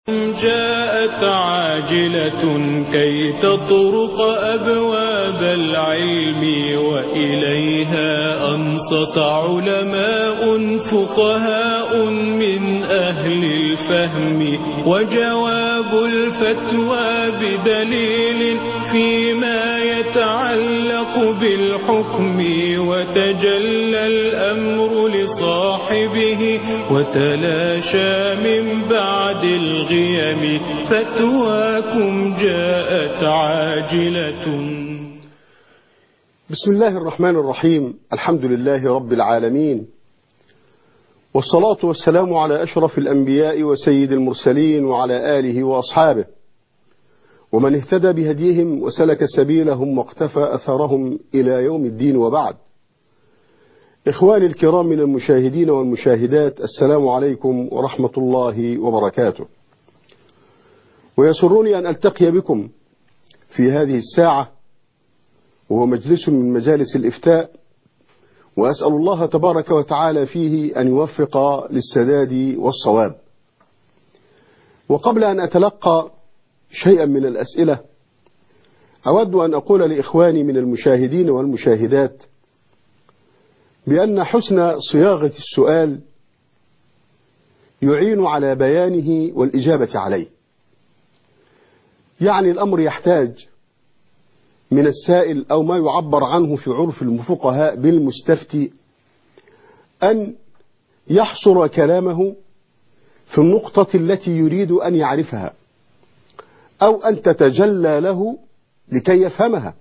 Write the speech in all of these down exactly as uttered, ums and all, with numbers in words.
جاءت عاجلة كي تطرق أبواب العلم وإليها أنصت علماء فقهاء من أهل الفهم وجواب الفتوى بدليل فيما يتعلق بالحكم وتجلى الأمر لصاحبه وتلاشى من بعد الغيم فتواكم جاءت عاجلة. بسم الله الرحمن الرحيم. الحمد لله رب العالمين، والصلاة والسلام على أشرف الأنبياء وسيد المرسلين وعلى آله وأصحابه ومن اهتدى بهديهم وسلك سبيلهم واقتفى أثرهم إلى يوم الدين، وبعد. إخواني الكرام من المشاهدين والمشاهدات، السلام عليكم ورحمة الله وبركاته. ويسرني أن ألتقي بكم في هذه الساعة وهو مجلس من مجالس الإفتاء، وأسأل الله تبارك وتعالى فيه أن يوفق للسداد والصواب. وقبل أن أتلقى شيئا من الأسئلة، أود أن أقول لإخواني من المشاهدين والمشاهدات بأن حسن صياغة السؤال يعين على بيانه والإجابة عليه. يعني الأمر يحتاج من السائل أو ما يعبر عنه في عرف الفقهاء بالمستفتي أن يحصر كلامه في النقطة التي يريد أن يعرفها، أو أن تتجلى له لكي يفهمها،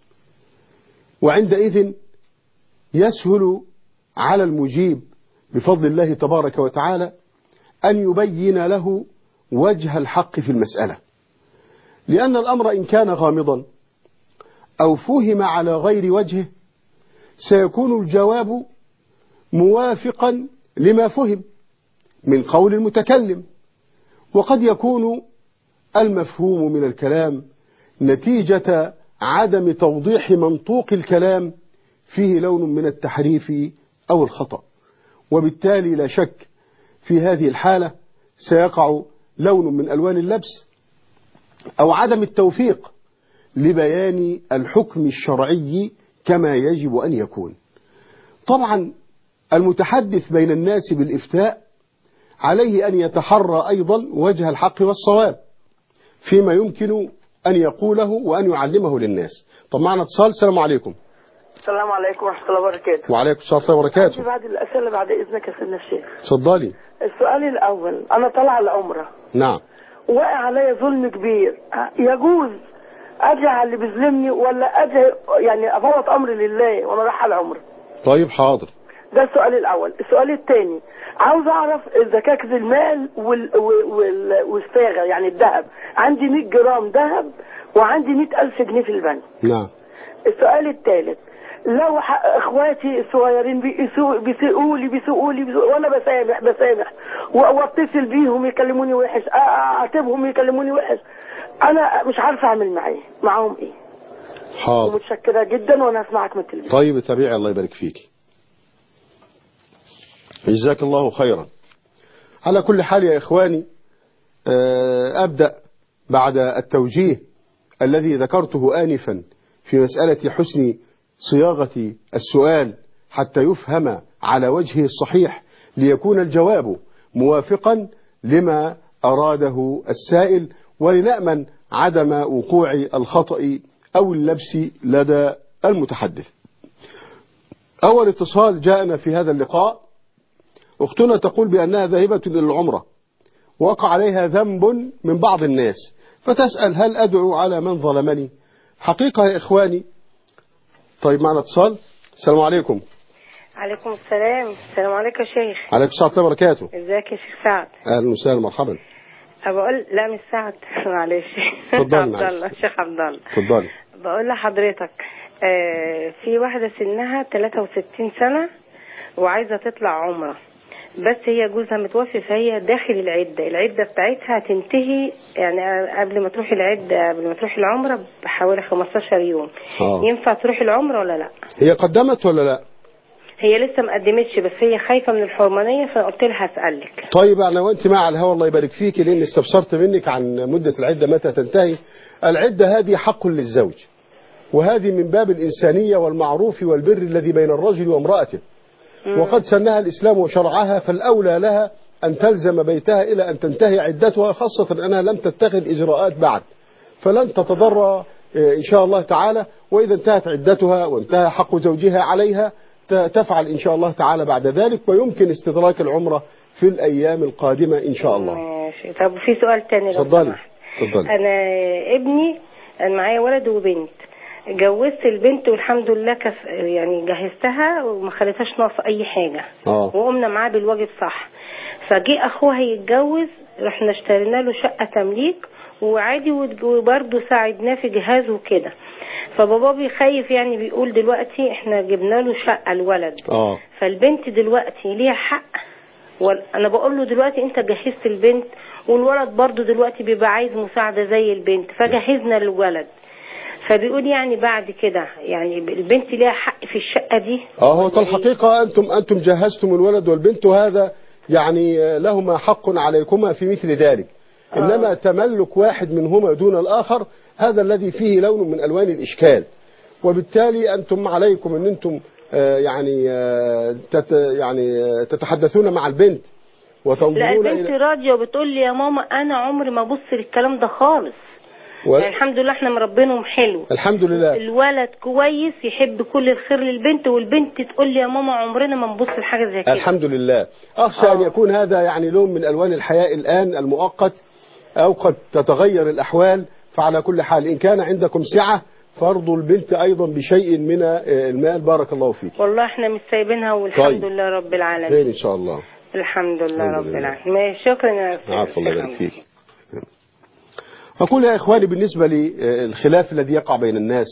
وعندئذ يسهل على المجيب بفضل الله تبارك وتعالى أن يبين له وجه الحق في المسألة. لأن الأمر إن كان غامضا أو فهم على غير وجهه سيكون الجواب موافقا لما فهم من قول المتكلم، وقد يكون المفهوم من الكلام نتيجة عدم توضيح منطوق الكلام فيه لون من التحريف أو الخطأ، وبالتالي لا شك في هذه الحالة سيقع لون من ألوان اللبس أو عدم التوفيق لبيان الحكم الشرعي كما يجب أن يكون. طبعا المتحدث بين الناس بالإفتاء عليه أن يتحرى أيضا وجه الحق والصواب فيما يمكن أن يقوله وأن يعلمه للناس. طب معنا اتصال. السلام عليكم. السلام عليكم ورحمة الله وبركاته. وعليكم السلام وبركاته. بعد الأسئلة بعد إذنك يا سيدنا الشيخ. اتفضلي. السؤال الأول، أنا طالعة العمرة. نعم. وقع عليا ظلم كبير، يجوز أرجع على اللي بيظلمني ولا أرجع يعني أفوت أمري لله وأنا رايحة العمرة؟ طيب حاضر. ده السؤال الأول. السؤال الثاني، عاوز أعرف زكاة المال وال... وال... والصاغة يعني الذهب. عندي مية جرام ذهب وعندي مية ألف جنيه في البنك. نعم. السؤال الثالث، لو اخواتي الصغيرين بيسوقوا بيسوقوا لي بيسوقوا لي وانا بسامح بسامح واتصل بيهم يكلموني وحش، اعاتبهم يكلموني وحش، انا مش عارفه اعمل معايا معاهم ايه. حاضر. ومتشكره جدا وانا هسمعك من التلفزيون. طيب تابعي، الله يبارك فيك. جزاك الله خيرا. على كل حال يا إخواني، أبدأ بعد التوجيه الذي ذكرته آنفا في مسألة حسن صياغة السؤال حتى يفهم على وجهه الصحيح ليكون الجواب موافقا لما أراده السائل، ولنأمن عدم وقوع الخطأ أو اللبس لدى المتحدث. أول اتصال جاءنا في هذا اللقاء، أختنا تقول بأنها ذاهبة للعمرة وقع عليها ذنب من بعض الناس، فتسأل هل أدعو على من ظلمني؟ حقيقة يا إخواني. طيب معنا اتصال. السلام عليكم. عليكم السلام. السلام عليكم يا شيخ. عليكم السلام ورحمة الله وبركاته. ازيك يا شيخ سعد؟ اهلا وسهلا مرحبا. بقول لا مش سعد معلش. اتفضلي. عبد الله، الشيخ عبد الله. اتفضلي. بقول لحضرتك آه في واحدة سنها ثلاثة وستين سنة وعايزة تطلع عمرة، بس هي جوزها متوفي فهي داخل العدة، العدة بتاعتها تنتهي يعني قبل ما تروح العدة قبل ما تروح العمرة بحوالي خمستاشر يوم. آه. ينفع تروح العمرة ولا لا؟ هي قدمت ولا لا؟ هي لسه ما قدمتش، بس هي خايفه من الحرمانيه، فقلت لها هسالك. طيب انا وانت مع الهوى الله يبارك فيك، لان استفسرت منك عن مده العده متى تنتهي. العده هذه حق للزوج، وهذه من باب الانسانيه والمعروف والبر الذي بين الرجل وامراته، وقد سنها الاسلام وشرعها، فالاولى لها ان تلزم بيتها الى ان تنتهي عدتها، خاصه انها لم تتخذ اجراءات بعد، فلن تتضرر ان شاء الله تعالى. واذا انتهت عدتها وانتهى حق زوجها عليها تفعل إن شاء الله تعالى بعد ذلك، ويمكن استدراك العمرة في الأيام القادمة إن شاء الله. ماشي. طب في سؤال تاني لو تفضلي. سمحت. تفضلي. أنا ابني، أنا معايا ولد وبنت، جوزت البنت والحمد لله كف يعني جهزتها وما خليتهاش ناقص أي حاجة، آه. وقمنا معاه بالواجب صح. فجي أخوها يتجوز، رحنا اشترينا له شقة تمليك وعادي، وبرضه ساعدناه في جهازه وكده. فبابا بيخايف يعني، بيقول دلوقتي احنا جبنا له شقة الولد، اه فالبنت دلوقتي ليها حق. وانا بقول له دلوقتي انت جهزت البنت، والولد برضو دلوقتي بيبقى عايز مساعدة زي البنت، فجهزنا للولد. فبيقول يعني بعد كده يعني البنت ليها حق في الشقة دي. اه هو الحقيقة انتم انتم جهزتم الولد والبنت، وهذا يعني لهما حق عليكما في مثل ذلك. إنما تملك واحد منهما دون الآخر هذا الذي فيه لون من ألوان الإشكال، وبالتالي أنتم عليكم أن أنتم آه يعني آه تت يعني آه تتحدثون مع البنت وتنظرون. لا البنت إلى... راضية وبتقول لي يا ماما أنا عمري ما بص للكلام ده خالص. و... يعني الحمد لله احنا مربينهم حلو، الحمد لله. الولد كويس يحب كل الخير للبنت، والبنت تقول لي يا ماما عمرنا ما نبص لحاجة زي كده. الحمد لله. أخشى أن يكون هذا يعني لون من ألوان الحياة الآن المؤقت، أو قد تتغير الأحوال. فعلى كل حال إن كان عندكم سعة فارضوا البنت أيضا بشيء من المال. بارك الله فيك. والله احنا مش سايبينها والحمد طيب. لله رب العالمين. خير إن شاء الله. الحمد لله رب العالمين. شكرا يا أستاذ. عفوا الله يبارك فيك. أقول يا إخواني بالنسبة للخلاف الذي يقع بين الناس،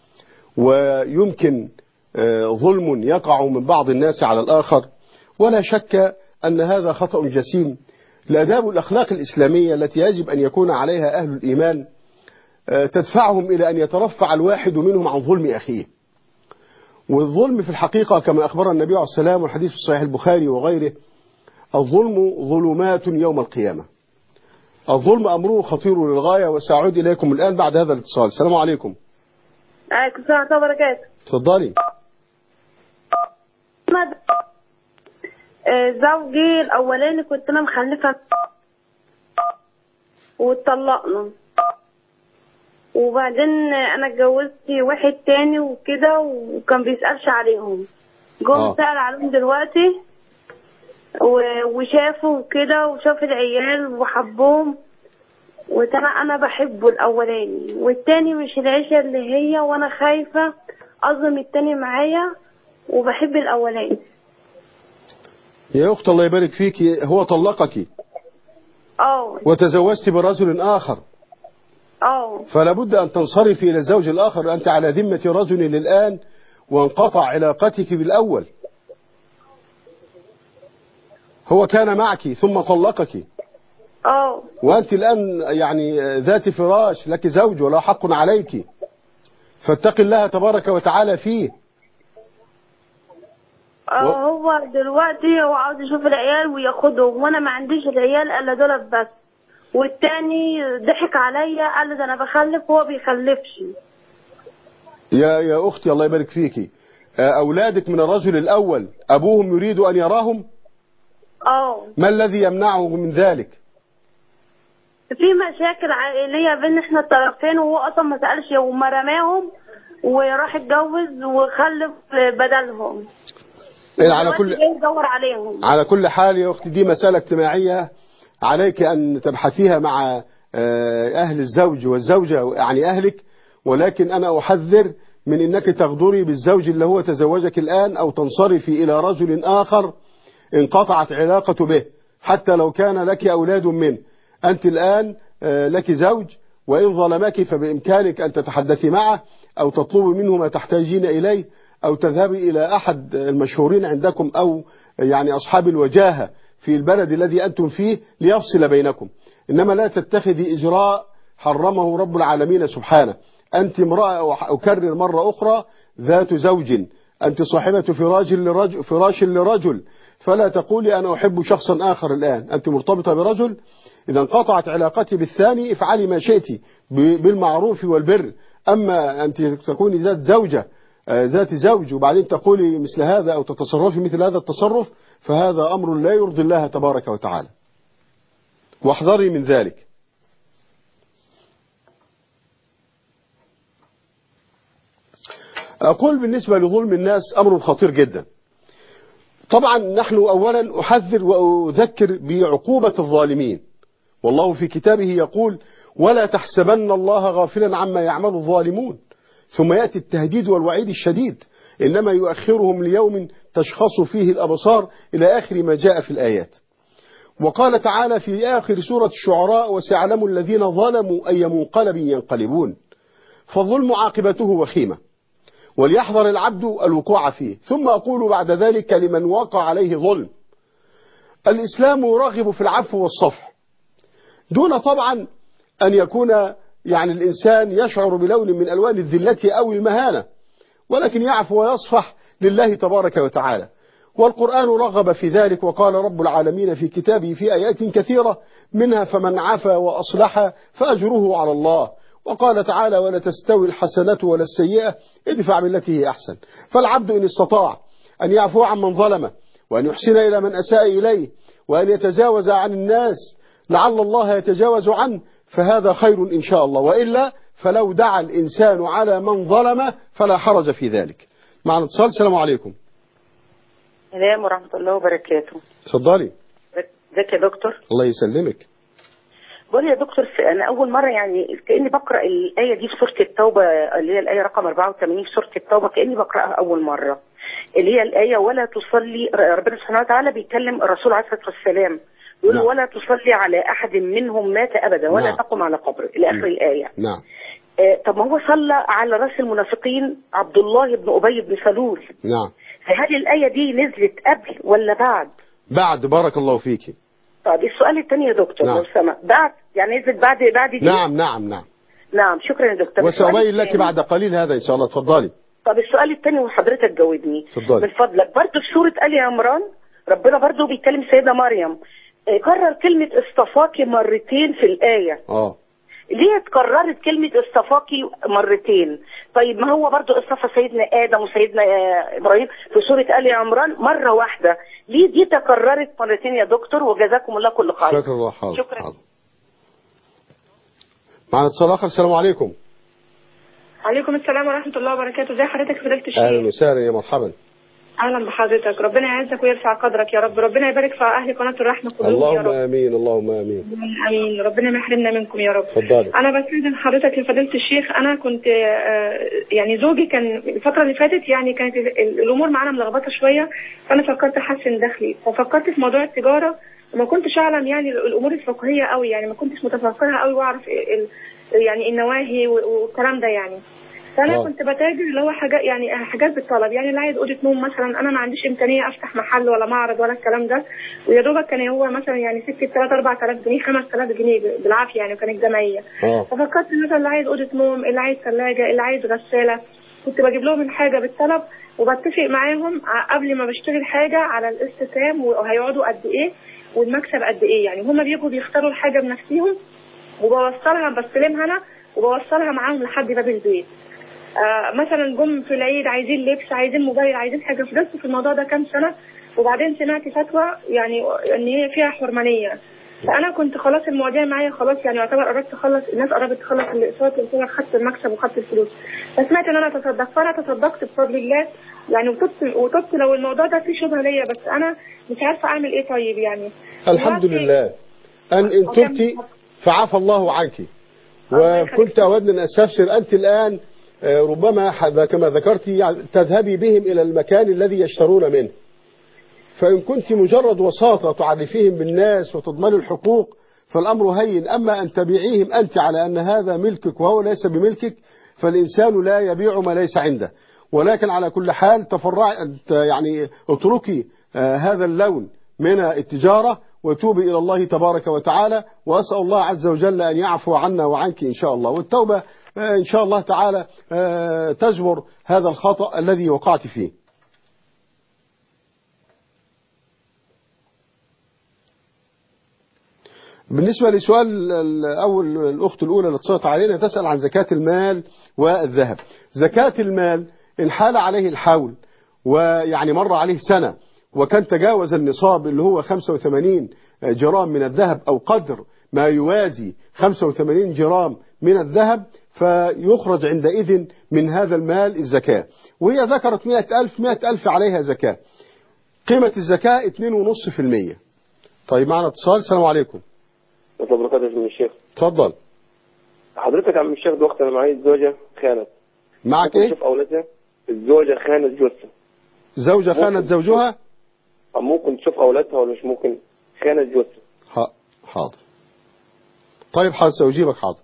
ويمكن ظلم يقع من بعض الناس على الآخر، ولا شك أن هذا خطأ جسيم. الآداب والأخلاق الإسلامية التي يجب أن يكون عليها أهل الإيمان تدفعهم إلى أن يترفع الواحد منهم عن ظلم أخيه. والظلم في الحقيقة كما أخبر النبي عليه الصلاة والسلام والحديث في صحيح البخاري وغيره، الظلم ظلمات يوم القيامة. الظلم أمره خطير للغاية. وسأعود إليكم الآن بعد هذا الاتصال. السلام عليكم. عليكم السلام ورحمة الله وبركاته. تفضلي. زوجي الأولاني كنت أنا مخلفة واتطلقنا، وبعدين أنا اتجوزت واحد تاني وكده، وكان بيسألش عليهم. جم آه. سأل عليهم دلوقتي وشافوا كده، وشاف العيال وحبهم، وترى أنا بحبه الأولاني، والتاني مش العيشة اللي هي، وأنا خايفة أظلم التاني معايا وبحب الأولاني. يا أخت الله يبارك فيك، هو طلقك اه وتزوجت برجل آخر، اه فلا بد أن تنصرفي إلى الزوج الآخر. أنت على ذمة رجل الآن وانقطع علاقتك بالأول. هو كان معك ثم طلقك، اه وأنت الآن يعني ذات فراش، لك زوج ولا حق عليك، فاتق الله تبارك وتعالى فيه. اه و... هو دلوقتي هو عاوز يشوف العيال وياخدهم، وانا ما عنديش العيال الا دول بس. والتاني ضحك عليا قال لي ده انا بخلف وهو بيخلفش. يا يا اختي الله يبارك فيكي، اولادك من الرجل الاول ابوهم يريد ان يراهم؟ اه ما الذي يمنعه من ذلك؟ في مشاكل عائليه بين احنا الطرفين، وهو اصلا ما سالش وما رماهم وراح اتجوز وخلف بدلهم. على كل يدور عليهم. على كل حال يا اختي دي مسألة اجتماعية عليك ان تبحثيها مع اهل الزوج والزوجة، يعني اهلك. ولكن انا احذر من انك تغدري بالزوج اللي هو تزوجك الان، او تنصرفي الى رجل اخر انقطعت علاقة به، حتى لو كان لك اولاد منه. انت الان لك زوج، وان ظلمك فبامكانك ان تتحدثي معه، او تطلبي منه ما تحتاجين اليه، أو تذهبي إلى أحد المشهورين عندكم، أو يعني أصحاب الوجاهة في البلد الذي أنتم فيه ليفصل بينكم. إنما لا تتخذي إجراء حرمه رب العالمين سبحانه. أنت امرأة، أكرر مرة أخرى، ذات زوج، أنت صاحبة فراش لرجل, فراش لرجل فلا تقولي أنا أحب شخصا آخر الآن، أنت مرتبطة برجل، إذا انقطعت علاقتي بالثاني افعلي ما شئتي بالمعروف والبر. أما أنت تكوني ذات زوجة ذات زوج وبعدين تقولي مثل هذا أو تتصرفي مثل هذا التصرف، فهذا أمر لا يرضي الله تبارك وتعالى، واحذري من ذلك. أقول بالنسبة لظلم الناس أمر خطير جدا. طبعا نحن أولا أحذر وأذكر بعقوبة الظالمين، والله في كتابه يقول ولا تحسبن الله غافلا عما يعمل الظالمون، ثم يأتي التهديد والوعيد الشديد إنما يؤخرهم ليوم تشخص فيه الأبصار إلى آخر ما جاء في الآيات. وقال تعالى في آخر سورة الشعراء وسيعلم الذين ظلموا أي منقلب ينقلبون. فالظلم عاقبته وخيمة، وليحذر العبد الوقوع فيه. ثم أقول بعد ذلك لمن وقع عليه ظلم، الإسلام يرغب في العفو والصفح، دون طبعا أن يكون يعني الإنسان يشعر بلون من ألوان الذلة أو المهانة، ولكن يعفو ويصفح لله تبارك وتعالى. والقرآن رغب في ذلك، وقال رب العالمين في كتابه في آيات كثيرة منها فمن عفا وأصلح فأجره على الله. وقال تعالى ولا تستوي الحسنة ولا السيئة ادفع بالتي هي أحسن. فالعبد إن استطاع أن يعفو عن من ظلمه، وأن يحسن إلى من أساء إليه، وأن يتجاوز عن الناس لعل الله يتجاوز عنه، فهذا خير إن شاء الله، وإلا فلو دعا الإنسان على من ظلمه فلا حرج في ذلك. معنا اتصال. السلام عليكم. السلام ورحمة الله وبركاته. اتفضلي. ازيك يا دكتور؟ الله يسلمك. بقول يا دكتور أنا أول مرة يعني كأني بقرأ الآية دي في سورة التوبة، اللي هي الآية رقم أربعة وثمانين في سورة التوبة، كأني بقرأها أول مرة، اللي هي الآية ولا تصلي. ربنا سبحانه وتعالى بيكلم الرسول عليه الصلاة والسلام يقول نعم. ولا تصلي على أحد منهم مات أبدا ولا نعم. تقم على قبره إلى آخر الآية. نعم. آه طب ما هو صلى على رأس المنافقين عبد الله بن أبي بن سلول. نعم. فهل الآية دي نزلت قبل ولا بعد؟ بعد. بارك الله فيكي. طيب السؤال الثاني يا دكتور نعم. لو سمحت، بعد يعني نزلت بعد بعد دي؟ نعم نعم نعم نعم. شكرا يا دكتور. وسأبين لك بعد قليل هذا إن شاء الله. اتفضلي. طب السؤال الثاني وحضرتك جاوبني اتفضلي من فضلك. برضه في سورة آل عمران ربنا برضه بيتكلم سيدة مريم، كرر كلمة اصطفاكي مرتين في الآية. اه ليه اتكررت كلمة اصطفاكي مرتين؟ طيب ما هو برضو اصطفى سيدنا آدم وسيدنا إبراهيم في سورة آل عمران مرة واحدة، ليه دي تكررت مرتين يا دكتور؟ وجزاكم الله كل خير. شكرا الله. حاضر. شكرا. حاضر. معنا اتصال آخر. السلام عليكم. عليكم السلام ورحمة الله وبركاته. ازي حضرتك فضيلة الشيخ؟ أهلا وسهلا يا مرحبا. اهلا بحضرتك، ربنا يعزك ويرفع قدرك يا رب، ربنا يبارك في اهل قناه الرحمه كلهم اللهم يا رب. امين. اللهم امين. امين. ربنا ما يحرمنا منكم يا رب. اتفضلي. انا بستاذن حضرتك يا فضيله الشيخ، انا كنت يعني زوجي كان الفتره اللي فاتت يعني كانت الامور معانا ملخبطه شويه، فانا فكرت احسن دخلي، ففكرت في موضوع التجاره وما كنتش اعلم يعني الامور الفقهيه قوي، يعني ما كنتش متفقهه قوي واعرف يعني النواهي والكلام ده يعني. فانا أوه. كنت بتاجر اللي هو حاجات يعني حاجات بالطلب، يعني اللي عايز اوضه نوم مثلا، انا ما عنديش امكانيه افتح محل ولا معرض ولا الكلام ده، ويا دوبك كان هو مثلا يعني سكه ثلاثة أربعة آلاف جنيه خمسة آلاف جنيه بالعافيه يعني، وكانت جمعيه. ففكرت مثلا اللي عايز اوضه نوم، اللي عايز ثلاجه، اللي عايز غساله، كنت بجيب لهم الحاجه بالطلب وبتفق معاهم قبل ما بشتري الحاجه على القسط كام وهيقعدوا قد ايه والمكسب قد ايه، يعني هم بيجوا بيختاروا الحاجه بنفسهم وبوصلها بستلمها انا وبوصلها معاهم لحد باب البيت. آه مثلا جم في العيد عايزين لبس، عايزين موبايل، عايزين حاجه، فضلت في الموضوع ده كام سنه، وبعدين سمعت فتوى يعني ان هي فيها حرمانيه، فانا كنت خلاص المواضيع معايا خلاص يعني يعتبر قربت اخلص، الناس قربت تخلص الاقساط وكده، خدت المكسب وخدت الفلوس، فسمعت ان انا اتصدق، فانا تصدقت بفضل الله يعني، وتبت وتبت لو الموضوع ده فيه شبهه ليا، بس انا مش عارفه اعمل ايه. طيب يعني الحمد لله ان ان تبتي فعفى الله عنك، وكنت اود ان استفسر انت الان ربما كما ذكرت تذهبي بهم إلى المكان الذي يشترون منه، فإن كنت مجرد وساطة تعرفيهم بالناس وتضمن الحقوق فالأمر هين، أما أن تبيعيهم أنت على أن هذا ملكك وهو ليس بملكك فالإنسان لا يبيع ما ليس عنده. ولكن على كل حال تفرع يعني اتركي هذا اللون من التجارة وتوبي إلى الله تبارك وتعالى، وأسأل الله عز وجل أن يعفو عنا وعنك إن شاء الله، والتوبة إن شاء الله تعالى تجبر هذا الخطأ الذي وقعت فيه. بالنسبة لسؤال الأول، الأخت الأولى اللي اتصلت علينا تسأل عن زكاة المال والذهب. زكاة المال إن حال عليه الحول ويعني مر عليه سنة وكان تجاوز النصاب اللي هو خمسة وثمانين جرام من الذهب أو قدر ما يوازي خمسة وثمانين جرام من الذهب، فيخرج عندئذ من هذا المال الزكاة. وهي ذكرت مئة ألف، مئة ألف عليها زكاة. قيمة الزكاة اثنين ونص في المية. طيب معنا اتصال. السلام عليكم. ورحمة الله وبركاته من الشيخ. اتفضل. حضرتك يا عم الشيخ دلوقتي انا معايا زوجة خانت. معك ايه؟ تشوف اولادها. الزوجة خانت جوزها. زوجة خانت زوجها؟ ممكن تشوف اولادها ولا مش ممكن؟ خانت جوزها. حاضر. طيب حاضر سأجيبك. حاضر.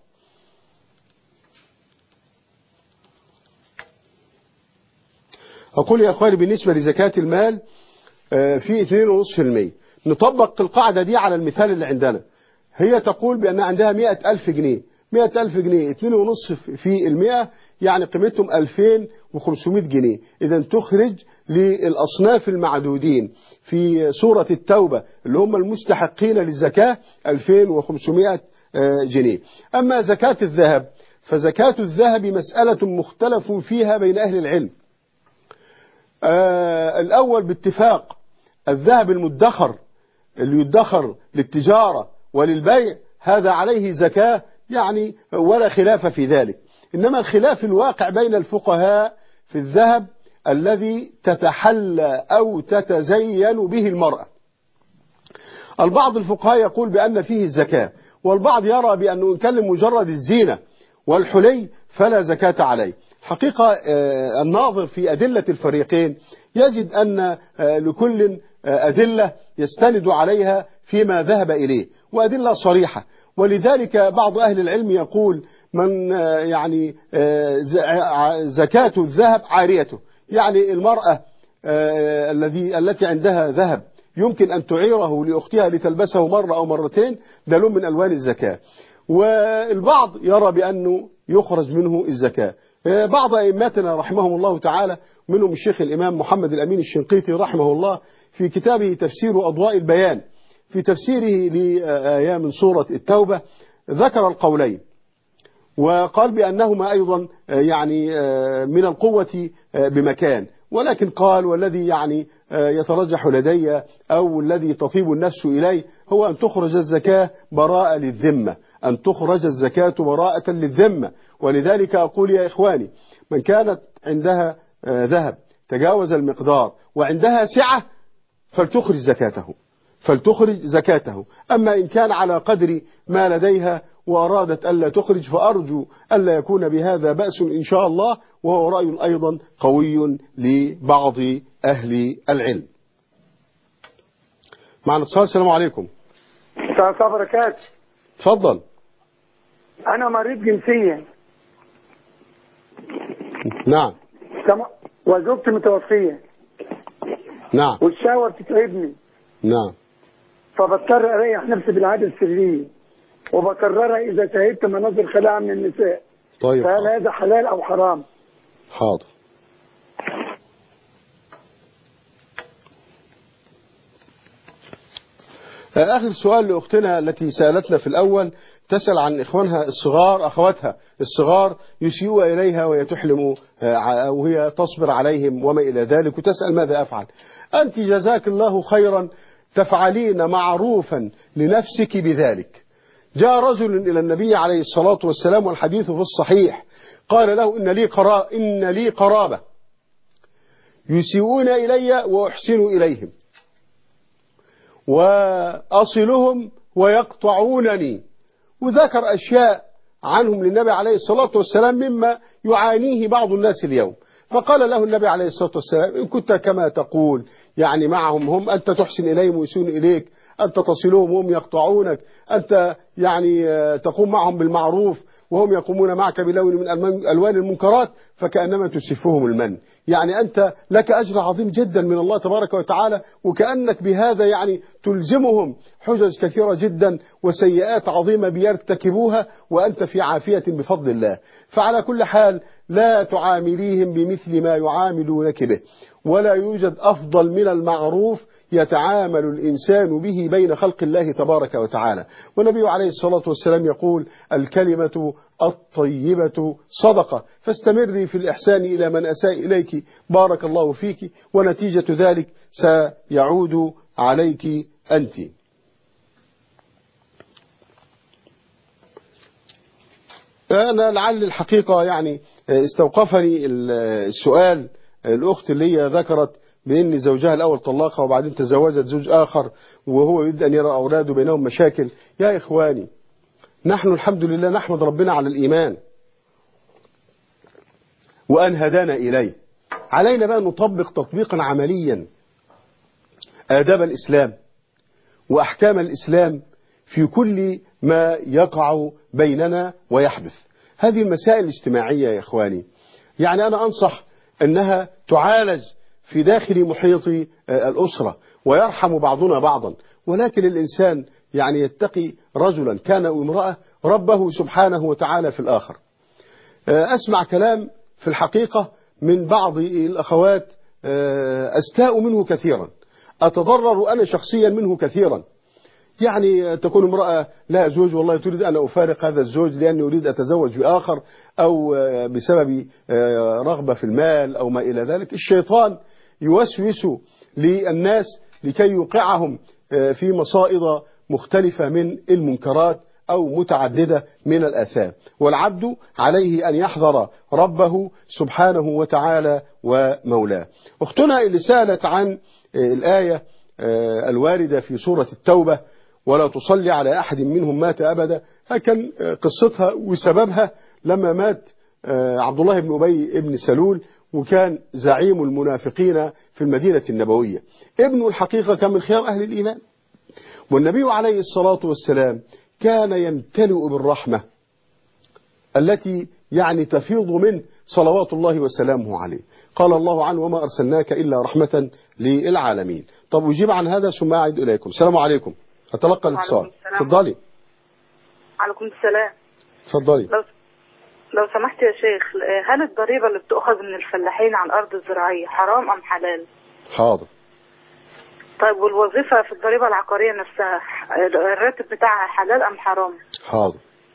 أقول يا أخواني بالنسبة لزكاة المال في اثنين ونص في المية. نطبق القاعدة دي على المثال اللي عندنا. هي تقول بأن عندها مئة ألف جنيه. مئة ألف جنيه اثنين ونص في المئة يعني قيمتهم ألفين وخمسمائة جنيه. إذا تخرج للأصناف المعدودين في سورة التوبة اللي هم المستحقين للزكاة ألفين وخمسمائة جنيه. أما زكاة الذهب فزكاة الذهب مسألة مختلف فيها بين أهل العلم. آه الأول باتفاق الذهب المدخر اللي يدخر للتجارة وللبيع هذا عليه زكاة يعني ولا خلاف في ذلك. إنما الخلاف الواقع بين الفقهاء في الذهب الذي تتحلى أو تتزين به المرأة. البعض الفقهاء يقول بأن فيه الزكاة، والبعض يرى بأنه إن كان مجرد الزينة والحلي فلا زكاة عليه. حقيقة الناظر في أدلة الفريقين يجد أن لكل أدلة يستند عليها فيما ذهب إليه وأدلة صريحة. ولذلك بعض أهل العلم يقول من يعني زكاة الذهب عاريته، يعني المرأة الذي التي عندها ذهب يمكن أن تعيره لأختها لتلبسه مرة أو مرتين، ده لون من ألوان الزكاة. والبعض يرى بأنه يخرج منه الزكاة. بعض أئمتنا رحمهم الله تعالى منهم الشيخ الإمام محمد الأمين الشنقيطي رحمه الله في كتابه تفسير أضواء البيان في تفسيره لآية من سورة التوبة ذكر القولين، وقال بأنهما أيضا يعني من القوة بمكان، ولكن قال والذي يعني يترجح لدي أو الذي تطيب النفس إليه هو أن تخرج الزكاة براءة للذمة، أن تخرج الزكاة براءة للذمة. ولذلك أقول يا إخواني من كانت عندها ذهب تجاوز المقدار وعندها سعة فلتخرج زكاته فلتخرج زكاته. أما إن كان على قدر ما لديها وأرادت ألا تخرج فأرجو ألا يكون بهذا بأس إن شاء الله، وهو رأي أيضا قوي لبعض أهل العلم. معنا اتصال. السلام عليكم. السلام عليكم وبركاته. تفضل. أنا مريض جنسيا. نعم. وزوجتي متوفية. نعم. والشهوة بتتعبني. نعم. فبضطر أريح نفسي بالعادة السرية، وبكررها إذا شاهدت مناظر خلاعة من النساء. طيب. فهل هذا حلال أو حرام؟ حاضر. آخر سؤال لأختنا التي سألتنا في الأول تسأل عن إخوانها الصغار، أخواتها الصغار يسيئوا إليها وهي تحلم وهي تصبر عليهم وما إلى ذلك، وتسأل ماذا أفعل. أنت جزاك الله خيرا تفعلين معروفا لنفسك بذلك. جاء رجل إلى النبي عليه الصلاة والسلام والحديث في الصحيح قال له إن لي قرابة, إن لي قرابة يسيئون إلي وأحسن إليهم وأصلهم ويقطعونني، وذكر أشياء عنهم للنبي عليه الصلاة والسلام مما يعانيه بعض الناس اليوم. فقال له النبي عليه الصلاة والسلام إن كنت كما تقول يعني معهم هم أنت تحسن إليهم ويسون إليك، أنت تصلهم وهم يقطعونك، أنت يعني تقوم معهم بالمعروف وهم يقومون معك بلون من ألوان المنكرات، فكأنما تسفهم المن. يعني أنت لك أجر عظيم جدا من الله تبارك وتعالى، وكأنك بهذا يعني تلزمهم حجج كثيرة جدا وسيئات عظيمة بيرتكبوها وأنت في عافية بفضل الله. فعلى كل حال لا تعامليهم بمثل ما يعاملونك به، ولا يوجد أفضل من المعروف يتعامل الإنسان به بين خلق الله تبارك وتعالى. والنبي عليه الصلاة والسلام يقول: الكلمة الطيبة صدقة، فاستمري في الإحسان إلى من أساء إليك بارك الله فيك، ونتيجة ذلك سيعود عليك أنت. أنا لعل الحقيقة يعني استوقفني السؤال الأخت اللي هي ذكرت بأن زوجها الأول طلقها وبعدين تزوجت زوج آخر وهو يريد أن يرى أولاده بينهم مشاكل. يا إخواني، نحن الحمد لله نحمد ربنا على الإيمان وأن هدانا إليه. علينا بقى نطبق تطبيقا عمليا آداب الإسلام وأحكام الإسلام في كل ما يقع بيننا ويحدث. هذه المسائل الاجتماعية يا إخواني يعني أنا أنصح أنها تعالج في داخل محيط الأسرة ويرحم بعضنا بعضا، ولكن الإنسان يعني يتقي رجلا كان امرأة ربه سبحانه وتعالى في الآخر. أسمع كلام في الحقيقة من بعض الأخوات أستاء منه كثيرا، أتضرر أنا شخصيا منه كثيرا. يعني تكون امرأة لها زوج والله تريد أن أفارق هذا الزوج لأني أريد أتزوج بآخر، أو بسبب رغبة في المال أو ما إلى ذلك. الشيطان يوسوس للناس لكي يوقعهم في مصائد مختلفة من المنكرات أو متعددة من الآثام، والعبد عليه أن يحذر ربه سبحانه وتعالى ومولاه. أختنا اللي سألت عن الآية الواردة في سورة التوبة: ولا تصلي على أحد منهم مات أبدا، كان قصتها وسببها لما مات عبد الله بن أبي بن سلول، وكان زعيم المنافقين في المدينة النبوية. ابنه الحقيقة كان من خيار أهل الإيمان، والنبي عليه الصلاة والسلام كان يمتلئ بالرحمة التي يعني تفيض منه صلوات الله وسلامه عليه. قال الله عنه: وما أرسلناك إلا رحمة للعالمين. طب أجيب عن هذا ثم أعد إليكم. السلام عليكم. أتلقى الاتصال. تفضلي. عليكم السلام. تفضلي. لو لو سمحت يا شيخ، هل الضريبة اللي بتؤخذ من الفلاحين على الأرض الزراعية حرام أم حلال؟ حاضر. طيب والوظيفة في الضريبة العقارية نفسها الراتب بتاعها حلال أم حرام؟ حاضر.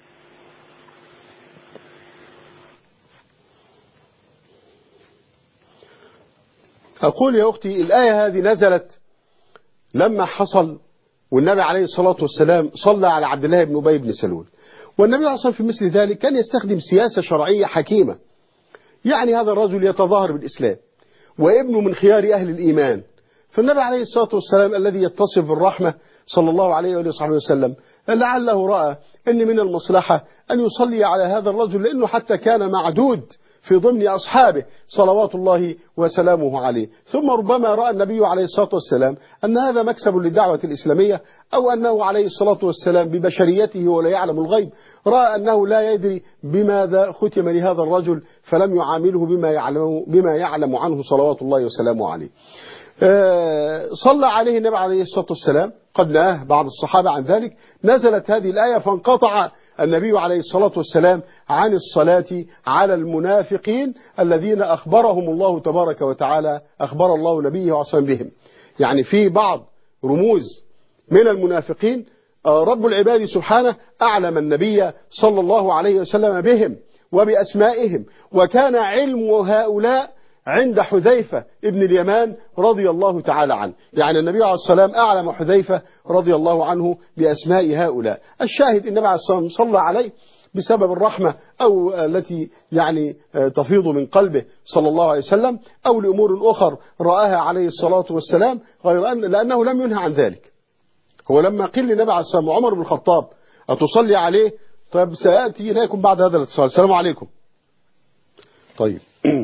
أقول يا أختي الآية هذه نزلت لما حصل والنبي عليه الصلاة والسلام صلى على عبد الله بن أبي بن سلول، والنبي عليه الصلاة والسلام في مثل ذلك كان يستخدم سياسة شرعية حكيمة. يعني هذا الرجل يتظاهر بالإسلام وابنه من خيار أهل الإيمان، فالنبي عليه الصلاة والسلام الذي يتصف بالرحمة صلى الله عليه وآله وصحبه وسلم لعله رأى أن من المصلحة أن يصلي على هذا الرجل، لأنه حتى كان معدود في ضمن أصحابه صلوات الله وسلامه عليه. ثم ربما رأى النبي عليه الصلاة والسلام أن هذا مكسب للدعوة الإسلامية، أو أنه عليه الصلاة والسلام ببشريته ولا يعلم الغيب رأى أنه لا يدري بماذا ختم لهذا الرجل، فلم يعامله بما يعلم, بما يعلم عنه صلوات الله وسلامه عليه. أه صلى عليه النبي عليه الصلاة والسلام، قد نهاه بعض الصحابة عن ذلك، نزلت هذه الآية فانقطع النبي عليه الصلاة والسلام عن الصلاة على المنافقين الذين أخبرهم الله تبارك وتعالى، أخبر الله نبيه وعصام بهم. يعني في بعض رموز من المنافقين رب العباد سبحانه أعلم النبي صلى الله عليه وسلم بهم وبأسمائهم، وكان علم هؤلاء عند حذيفة ابن اليمان رضي الله تعالى عنه. يعني النبي عليه الصلاة والسلام أعلم حذيفة رضي الله عنه بأسماء هؤلاء. الشاهد النبي عليه الصلاة والسلام صلى عليه بسبب الرحمة أو التي يعني تفيض من قلبه صلى الله عليه وسلم، أو لأمور أخر رآها عليه الصلاة والسلام، غير أن لأنه لم ينهى عن ذلك. هو لما قيل للنبي عليه الصلاة والسلام عمر بن الخطاب أتصلي عليه؟ طيب سيأتي إليكم بعد هذا الاتصال. السلام عليكم. طيب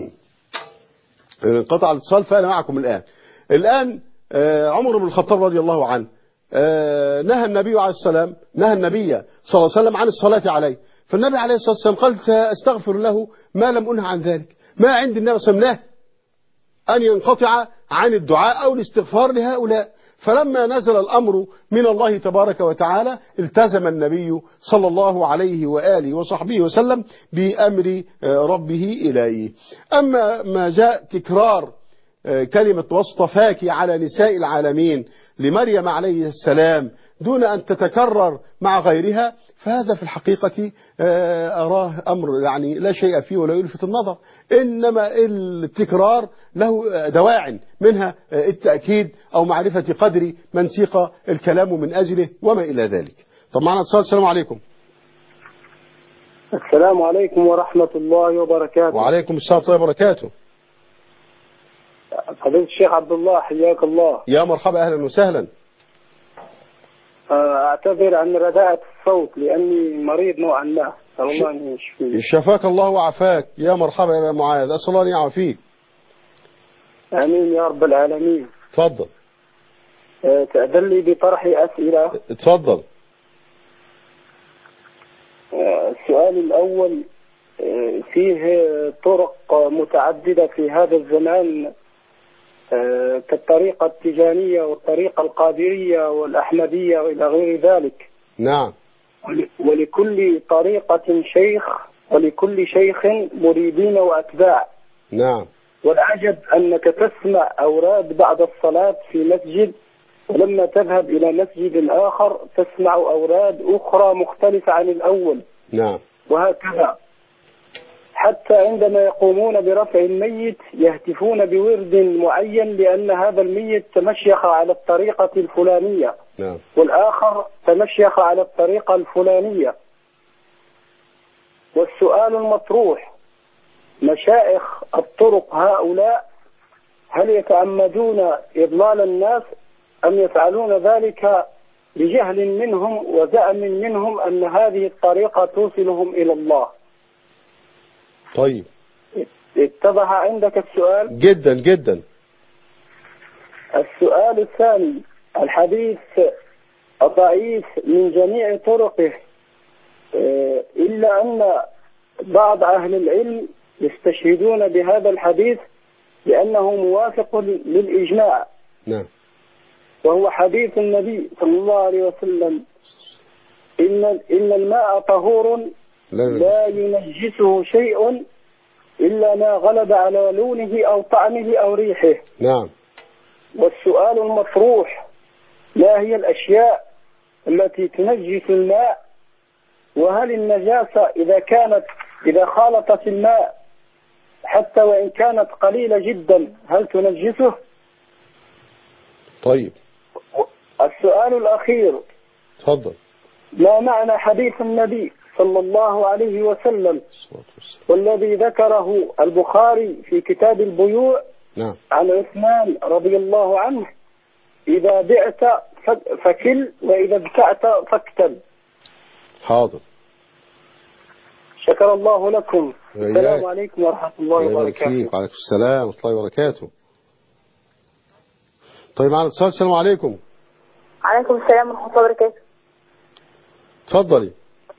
انقطع الاتصال فأنا معكم الآن. الآن عمر بن الخطاب رضي الله عنه نهى النبي عليه السلام نهى النبي صلى الله عليه وسلم عن الصلاة عليه، فالنبي عليه الصلاة والسلام قال سأستغفر له ما لم أنهى عن ذلك. ما عند النبي صلى الله عليه وسلم أن ينقطع عن الدعاء أو الاستغفار لهؤلاء. فلما نزل الأمر من الله تبارك وتعالى التزم النبي صلى الله عليه وآله وصحبه وسلم بأمر ربه إليه. أما ما جاء تكرار كلمة واصطفاك على نساء العالمين لمريم عليه السلام دون أن تتكرر مع غيرها، فهذا في الحقيقة أراه أمر يعني لا شيء فيه ولا يلفت النظر، إنما التكرار له دواع منها التأكيد أو معرفة قدر من سيق الكلام من أجله وما إلى ذلك. طب معنا اتصال. السلام عليكم. السلام عليكم ورحمة الله وبركاته. وعليكم السلام ورحمة الله وبركاته. فضيلة الشيخ عبد الله حياك الله. يا مرحبا أهلا وسهلا. أعتذر عن رداءة الصوت لأني مريض نوعا ما، أسأل الله أن يشفيني. شفاك الله وعافاك. يا مرحبا يا معاذ، أسأل الله أن يعافيك. آمين يا رب العالمين. تفضل. تأذن لي بطرح أسئلة. تفضل. السؤال الأول، فيه طرق متعددة في هذا الزمان كالطريقة التيجانية والطريقة القادرية والأحمدية وإلى غير ذلك. نعم. ولكل طريقة شيخ ولكل شيخ مريدين وأتباع. نعم. والعجب أنك تسمع أوراد بعد الصلاة في مسجد، ولما تذهب إلى مسجد آخر تسمع أوراد أخرى مختلفة عن الأول. نعم. وهكذا حتى عندما يقومون برفع الميت يهتفون بورد معين لأن هذا الميت تمشيخ على الطريقة الفلانية. نعم. والآخر تمشيخ على الطريقة الفلانية. والسؤال المطروح، مشائخ الطرق هؤلاء هل يتعمدون إضلال الناس أم يفعلون ذلك بجهل منهم وزعم منهم أن هذه الطريقة توصلهم إلى الله؟ طيب. اتضح عندك السؤال؟ جدا جدا. السؤال الثاني، الحديث الضعيف من جميع طرقه، إلا أن بعض أهل العلم يستشهدون بهذا الحديث لأنه موافق للإجماع. نعم. وهو حديث النبي صلى الله عليه وسلم: إن إن الماء طهور لا ينجسه شيء إلا ما غلب على لونه أو طعمه أو ريحه. نعم. والسؤال المطروح، ما هي الأشياء التي تنجس الماء؟ وهل النجاسة إذا كانت إذا خالطت الماء حتى وإن كانت قليلة جدا هل تنجسه؟ طيب. السؤال الأخير، تفضل. ما معنى حديث النبي صلى الله عليه وسلم والذي ذكره البخاري في كتاب البيوع؟ نعم. عن عثمان رضي الله عنه: إذا بعت فكل وإذا ابتعت فاكتل. حاضر. شكر الله لكم. السلام عليكم ورحمة الله وبركاته. وعليكم السلام ورحمة الله وبركاته. طيب معنا اتصال. السلام عليكم. عليكم السلام ورحمة الله وبركاته. تفضلي.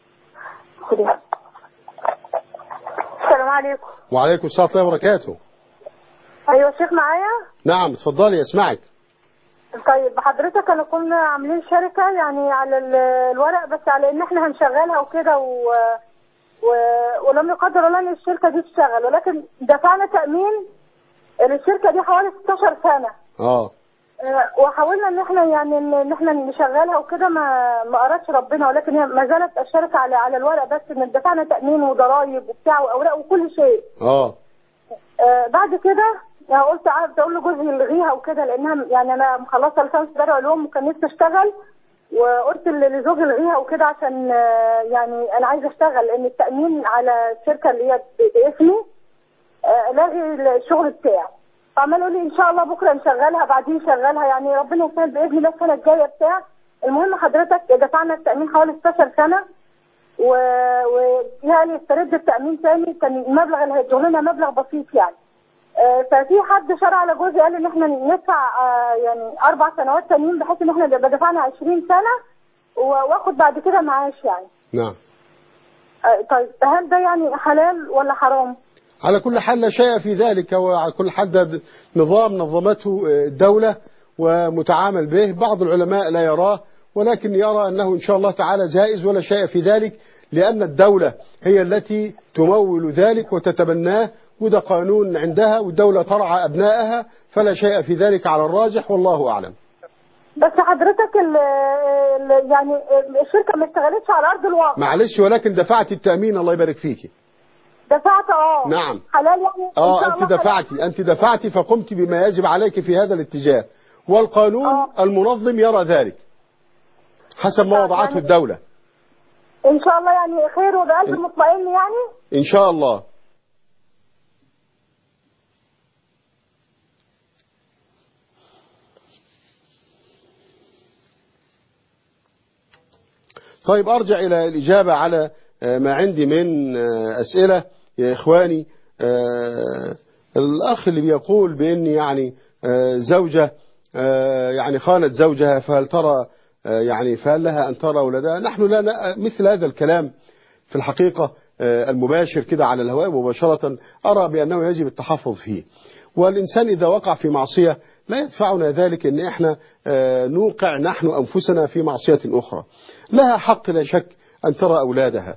السلام عليكم. وعليكم السلام ورحمة الله وبركاته. أيوة الشيخ معايا؟ نعم اتفضلي اسمعك. طيب حضرتك انا كنا عاملين شركة يعني على الورق بس على ان احنا هنشغلها وكده و... و... ولم يقدر الله ان الشركة دي تشتغل، ولكن دفعنا تأمين للشركة دي حوالي ستاشر سنة. اه وحاولنا ان احنا يعني ان احنا نشغلها وكده، ما ما ارادش ربنا، ولكن هي ما زالت الشركة على على الورق بس، ان دفعنا تأمين وضرايب وبتاع واوراق وكل شيء. اه آه بعد كده يعني قلت عارف اقول لجوزي يلغيها وكده، لانها يعني انا مخلصه لسانس اداره علوم وكان نفسي اشتغل، وقلت لزوجي يلغيها وكده عشان يعني انا عايزه اشتغل، لان التامين على الشركه اللي هي باسمي لاغي الشغل بتاعي. فعمال يقول لي ان شاء الله بكره نشغلها بعدين نشغلها، يعني ربنا يسهل باذن الله السنه الجايه بتاع. المهم حضرتك دفعنا التامين حوالي ستاشر سنه، و ويعني استرد التامين تاني، كان المبلغ اللي هيدوه لنا مبلغ بسيط يعني. ففي حد شرع على جوزي قال ان احنا ندفع يعني اربع سنوات تانيين بحيث ان احنا نبقى دفعنا عشرين سنه واخد بعد كده معاش يعني. نعم. طيب هل ده يعني حلال ولا حرام؟ على كل حال لا شيء في ذلك، وعلى كل حال ده نظام نظمته الدولة ومتعامل به. بعض العلماء لا يراه، ولكن يرى أنه إن شاء الله تعالى جائز ولا شيء في ذلك، لأن الدولة هي التي تمول ذلك وتتبناه، وده قانون عندها، والدولة ترعى أبنائها، فلا شيء في ذلك على الراجح، والله أعلم. بس حضرتك ال ال يعني الشركة ما اشتغلتش على أرض الواقع. معلش، ولكن دفعت التأمين، الله يبارك فيكي. دفعت اه نعم. حلال يعني. اه انت دفعتي انت دفعتي فقمت بما يجب عليك في هذا الاتجاه، والقانون أوه. المنظم يرى ذلك حسب ما وضعته يعني الدولة. ان شاء الله يعني خير وبقلب مطمئن يعني ان شاء الله. طيب ارجع الى الاجابة على ما عندي من اسئلة يا اخواني. الاخ اللي بيقول بان يعني زوجة يعني خانت زوجها، فهل ترى يعني فهل لها ان ترى ولدها؟ نحن لا مثل هذا الكلام في الحقيقة المباشر كده على الهواء مباشرة، ارى بانه يجب التحفظ فيه. والانسان اذا وقع في معصية لا يدفعنا ذلك ان احنا نوقع نحن انفسنا في معصية اخرى. لها حق لا شك ان ترى اولادها،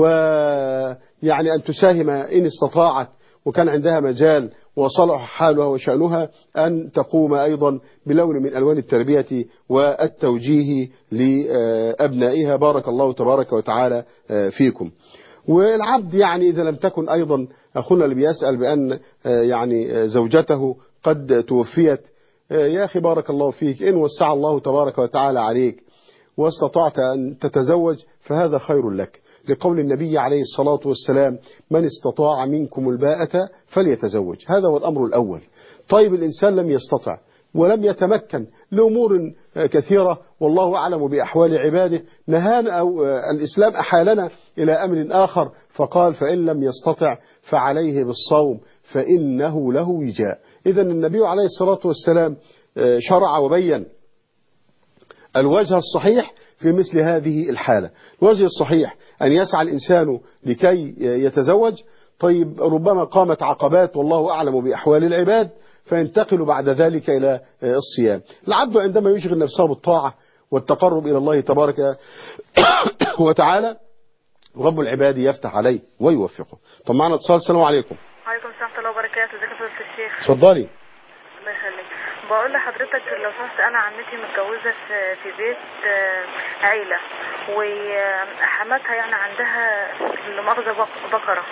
ويعني ان تساهم ان استطاعت وكان عندها مجال وصلح حالها وشأنها أن تقوم أيضا بلون من ألوان التربية والتوجيه لأبنائها. بارك الله تبارك وتعالى فيكم. والعبد يعني إذا لم تكن أيضا أخونا اللي بيسأل بأن يعني زوجته قد توفيت، يا أخي بارك الله فيك، إن وسع الله تبارك وتعالى عليك واستطعت أن تتزوج فهذا خير لك، لقول النبي عليه الصلاة والسلام: من استطاع منكم الباءة فليتزوج. هذا هو الأمر الأول. طيب الإنسان لم يستطع ولم يتمكن لأمور كثيرة والله أعلم بأحوال عباده، نهانا أو الإسلام أحالنا إلى أمر آخر فقال: فإن لم يستطع فعليه بالصوم فإنه له وجاء. إذن النبي عليه الصلاة والسلام شرع وبين الوجه الصحيح في مثل هذه الحالة. الوجه الصحيح أن يسعى الإنسان لكي يتزوج. طيب ربما قامت عقبات والله أعلم بأحوال العباد فينتقل بعد ذلك إلى الصيام. العبد عندما يشغل نفسه بالطاعة والتقرب إلى الله تبارك وتعالى رب العباد يفتح عليه ويوفقه. طب معنا اتصال. السلام عليكم. وعليكم السلام ورحمة الله وبركاته. ازيك يا فضيلة الشيخ؟ اتفضلي. الله يخليك. بقول لحضرتك لو سمحت، انا عمتي متجوزه في في بيت عيله، وحماتها يعني عندها لمؤاخذه بقره،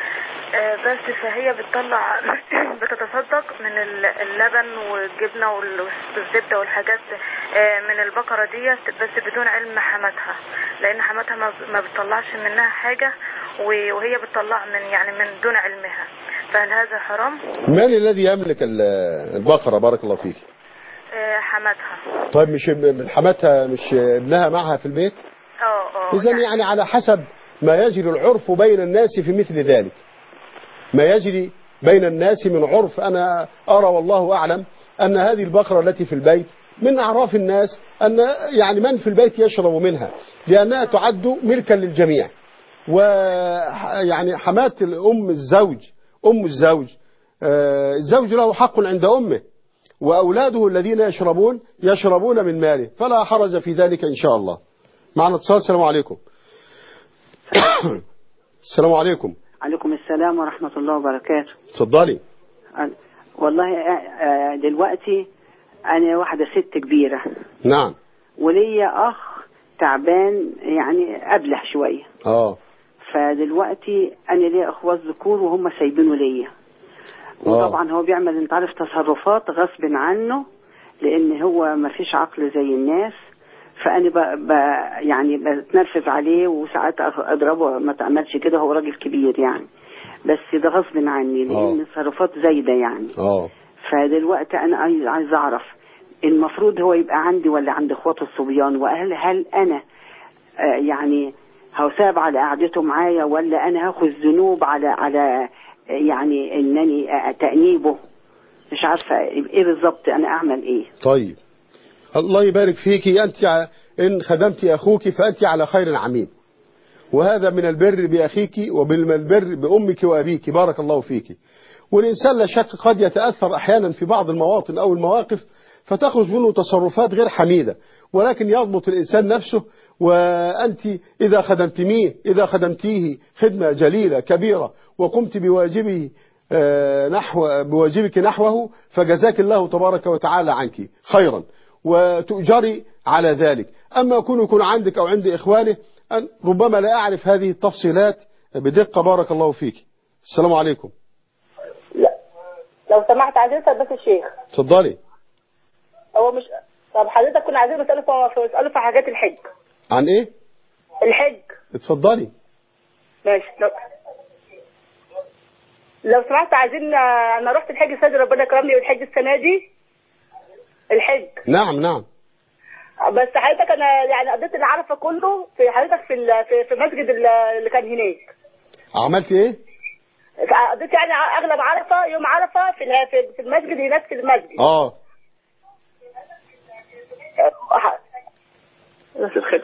بس فهي بتطلع بتتصدق من اللبن والجبنه والزبده والحاجات من البقره ديت، بس بدون علم حماتها، لان حماتها ما بتطلعش منها حاجه وهي بتطلع من يعني من دون علمها، فهل هذا حرام؟ من الذي يملك البقرة؟ بارك الله فيك. حماتها. طيب مش حماتها مش ابنها معها في البيت؟ اه اه إذن يعني, يعني على حسب ما يجري العرف بين الناس في مثل ذلك، ما يجري بين الناس من عرف. أنا أرى والله أعلم أن هذه البقرة التي في البيت من أعراف الناس أن يعني من في البيت يشرب منها، لأنها تعد ملكا للجميع. ويعني حمات أم الزوج أم الزوج الزوج له حق عند أمه، وأولاده الذين يشربون يشربون من ماله، فلا حرج في ذلك إن شاء الله. معنا اتصال. السلام عليكم. السلام عليكم. عليكم السلام ورحمة الله وبركاته. اتفضلي. والله دلوقتي أنا واحدة ست كبيرة. نعم. وليا أخ تعبان يعني أبلح شوية. اه. فدلوقتي أنا ليا أخوات ذكور وهم سايبينه ليا. وطبعا هو بيعمل انت عارف تصرفات غصب عنه، لان هو ما فيش عقل زي الناس. فانا ب... ب... يعني بتنرفز عليه وساعات اضربه ما تعملش كده، هو راجل كبير يعني، بس ده غصب عني لان تصرفات زايده يعني. اه فدلوقتي انا عايز عايز اعرف المفروض هو يبقى عندي ولا عند اخواته الصبيان، وهل هل انا آه يعني هساب على قعدته معايا، ولا انا هاخد ذنوب على على يعني انني تأنيبه؟ مش عارفة ايه بالظبط انا اعمل ايه. طيب الله يبارك فيكي. انت ان خدمت اخوك فانت على خير عميم، وهذا من البر باخيك ومن البر بامك وابيك. بارك الله فيكي. والانسان لا شك قد يتأثر احيانا في بعض المواطن او المواقف فتخرج منه تصرفات غير حميدة، ولكن يضبط الانسان نفسه وأنت إذا خدمتميه إذا خدمتيه خدمة جليلة كبيرة وقمت بواجبه نحو بواجبك نحوه، فجزاك الله تبارك وتعالى عنك خيرا وتؤجري على ذلك. أما يكون يكون عندك أو عند إخوانه ربما لا أعرف هذه التفصيلات بدقة. بارك الله فيك. السلام عليكم. لا لو سمحت عايزين نسأل بس الشيخ. اتفضلي. هو مش طب حضرتك كنا عايزين نسأله في نسأله في حاجات الحج. عن إيه؟ الحج. اتفضلي. ماشي. لو, لو سمحت عايزين، أنا رحت الحج السنة دي، ربنا كرمني بالحج السنة دي. الحج. نعم نعم. بس حضرتك أنا يعني قضيت العرفة كله في حضرتك في في في المسجد اللي كان هناك. عملت إيه؟ قضيت يعني أغلب عرفة يوم عرفة في في المسجد هناك في المسجد. آه. بس الخير.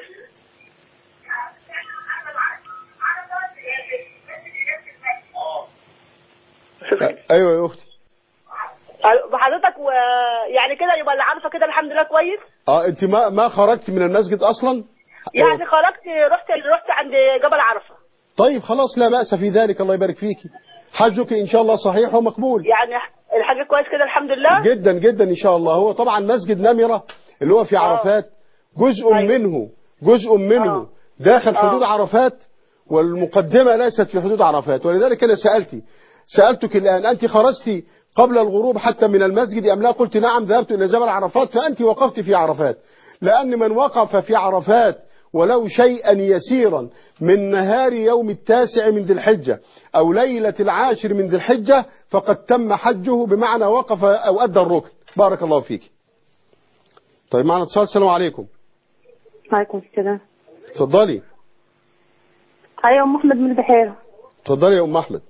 ايوه يا اختي. بحضرتك ويعني كده يبقى اللي عارفه كده الحمد لله كويس. اه انت ما ما خرجت من المسجد اصلا؟ يعني خرجت رحت رحت عند جبل عرفه. طيب خلاص لا بأس في ذلك، الله يبارك فيكي. حجك ان شاء الله صحيح ومقبول. يعني الحاجه كويس كده الحمد لله. جدا جدا ان شاء الله. هو طبعا مسجد نمرة اللي هو في عرفات جزء أيوة. منه جزء منه أوه. داخل حدود أوه. عرفات، والمقدمة ليست في حدود عرفات، ولذلك أنا سألتي سألتك الآن أنت خرجتي قبل الغروب حتى من المسجد أم لا؟ قلت نعم ذهبت إلى جبل عرفات، فأنت وقفت في عرفات. لأن من وقف في عرفات ولو شيئا يسيرا من نهار يوم التاسع من ذي الحجة أو ليلة العاشر من ذي الحجة فقد تم حجه، بمعنى وقف أو أدى الركن. بارك الله فيك. طيب معنا اتصال. السلام عليكم. وعليكم السلام. اتفضلي. أيوة أم أحمد من البحيرة. اتفضلي يا أم أحمد.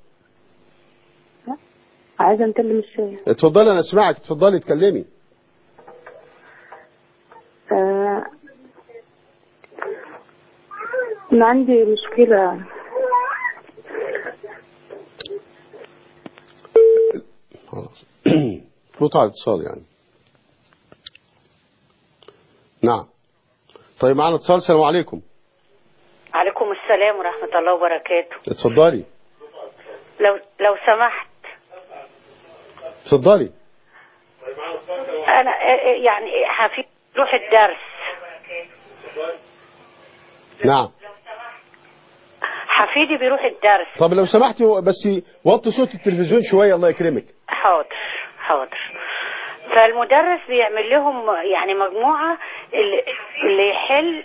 عايزة نكلم الشيخ. اتفضلي أنا أسمعك، اتفضلي اتكلمي. آه أنا عندي مشكلة. قطع اتصال يعني. نعم. طيب معنا اتصال. السلام عليكم. عليكم السلام ورحمة الله وبركاته. اتفضلي. لو لو سمحت. اتفضلي. أنا يعني حفيدي بيروح الدرس. نعم. حفيدي بيروح الدرس. طب لو سمحتي بس وطي صوت التلفزيون شوية الله يكرمك. حاضر حاضر. فالمدرس بيعمل لهم يعني مجموعة اللي, اللي يحل.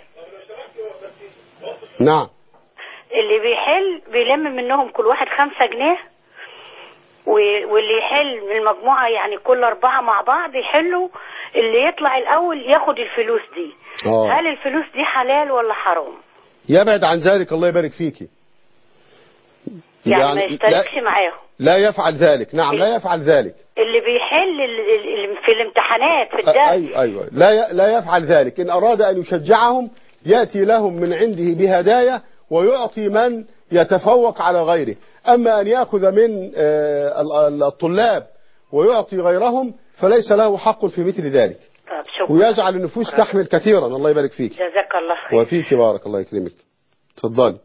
نعم. اللي بيحل بيلم منهم كل واحد خمسة جنيه، واللي يحل من المجموعة يعني كل أربعة مع بعض يحلوا، اللي يطلع الأول ياخد الفلوس دي. أوه. هل الفلوس دي حلال ولا حرام؟ يبعد عن ذلك الله يبارك فيكي. يعني, يعني ما يشتركش معاهم. لا يفعل ذلك. نعم لا يفعل ذلك. اللي بيحل في الامتحانات في الدرس. أيوة أيوة لا لا يفعل ذلك. إن أراد أن يشجعهم يأتي لهم من عنده بهدايا ويعطي من يتفوق على غيره. أما أن يأخذ من الطلاب ويعطي غيرهم فليس له حق في مثل ذلك. ويجعل النفوس تحمل كثيرا. الله يبارك فيك. جزاك الله خير. وفيك بارك الله يكرمك. تفضلي.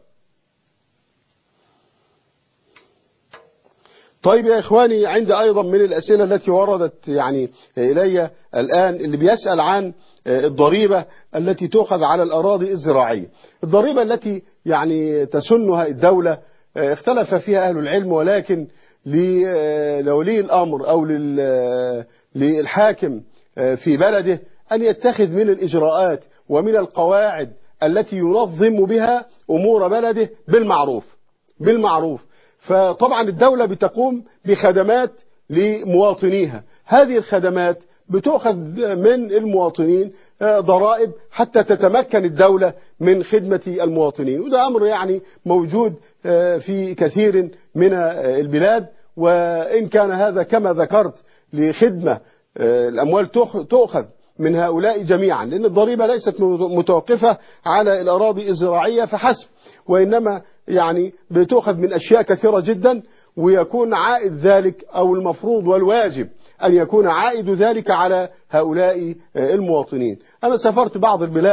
طيب يا إخواني، عندي أيضا من الأسئلة التي وردت يعني إلي الآن اللي بيسأل عن الضريبة التي تؤخذ على الأراضي الزراعية. الضريبة التي يعني تسنها الدولة اختلف فيها أهل العلم، ولكن لولي الأمر أو للحاكم في بلده أن يتخذ من الإجراءات ومن القواعد التي ينظم بها أمور بلده بالمعروف بالمعروف. فطبعا الدولة بتقوم بخدمات لمواطنيها، هذه الخدمات بتأخذ من المواطنين ضرائب حتى تتمكن الدولة من خدمة المواطنين، وده أمر يعني موجود في كثير من البلاد. وإن كان هذا كما ذكرت لخدمة الأموال تؤخذ من هؤلاء جميعا، لأن الضريبة ليست متوقفة على الأراضي الزراعية فحسب، وإنما يعني بتؤخذ من أشياء كثيرة جدا، ويكون عائد ذلك أو المفروض والواجب أن يكون عائد ذلك على هؤلاء المواطنين. أنا سافرت بعض البلاد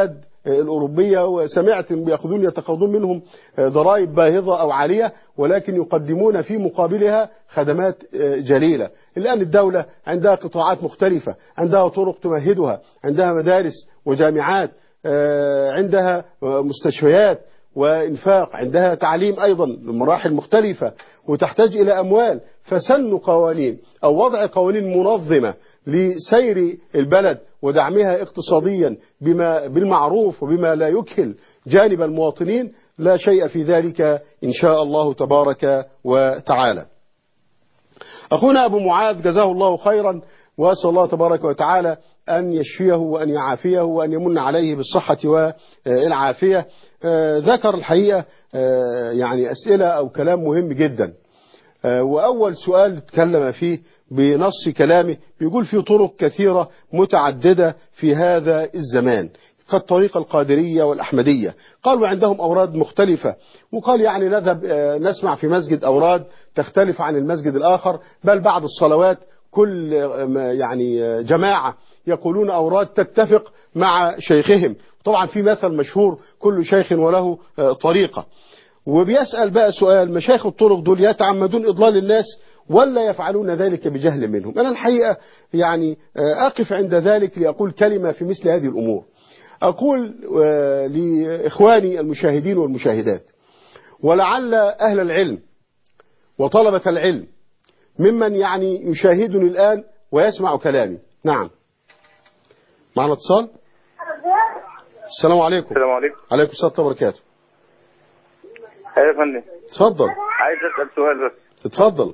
الأوروبية، وسمعت بيأخذون يتقاضون منهم ضرائب باهظة أو عالية، ولكن يقدمون في مقابلها خدمات جليلة. الآن الدولة عندها قطاعات مختلفة، عندها طرق تمهدها، عندها مدارس وجامعات، عندها مستشفيات وإنفاق، عندها تعليم أيضا بمراحل مختلفة، وتحتاج إلى أموال. فسن قوانين أو وضع قوانين منظمة لسير البلد ودعمها اقتصاديا بما بالمعروف وبما لا يكهل جانب المواطنين، لا شيء في ذلك إن شاء الله تبارك وتعالى. أخونا أبو معاذ جزاه الله خيرا، وأسأل الله تبارك وتعالى أن يشفيه وأن يعافيه وأن يمن عليه بالصحة والعافية. ذكر الحقيقة يعني أسئلة أو كلام مهم جدا. وأول سؤال تكلم فيه بنص كلامه بيقول في طرق كثيرة متعددة في هذا الزمان كالطريقة القادرية والأحمدية، قالوا عندهم أوراد مختلفة، وقال يعني نذهب نسمع في مسجد أوراد تختلف عن المسجد الآخر، بل بعض الصلوات كل يعني جماعة يقولون أوراد تتفق مع شيخهم. طبعا في مثل مشهور كل شيخ وله طريقة. وبيسأل بقى سؤال، مشايخ الطرق دول يتعمدون إضلال الناس ولا يفعلون ذلك بجهل منهم؟ أنا الحقيقة يعني أقف عند ذلك لأقول كلمة في مثل هذه الأمور. أقول لإخواني المشاهدين والمشاهدات، ولعل أهل العلم وطلبة العلم ممن يعني يشاهدني الآن ويسمع كلامي. نعم، معنا اتصال. السلام عليكم. السلام عليكم. عليكم السلام ورحمة الله وبركاته. ايوه يا فندم. اتفضل. عايز اسال سؤال بس. اتفضل.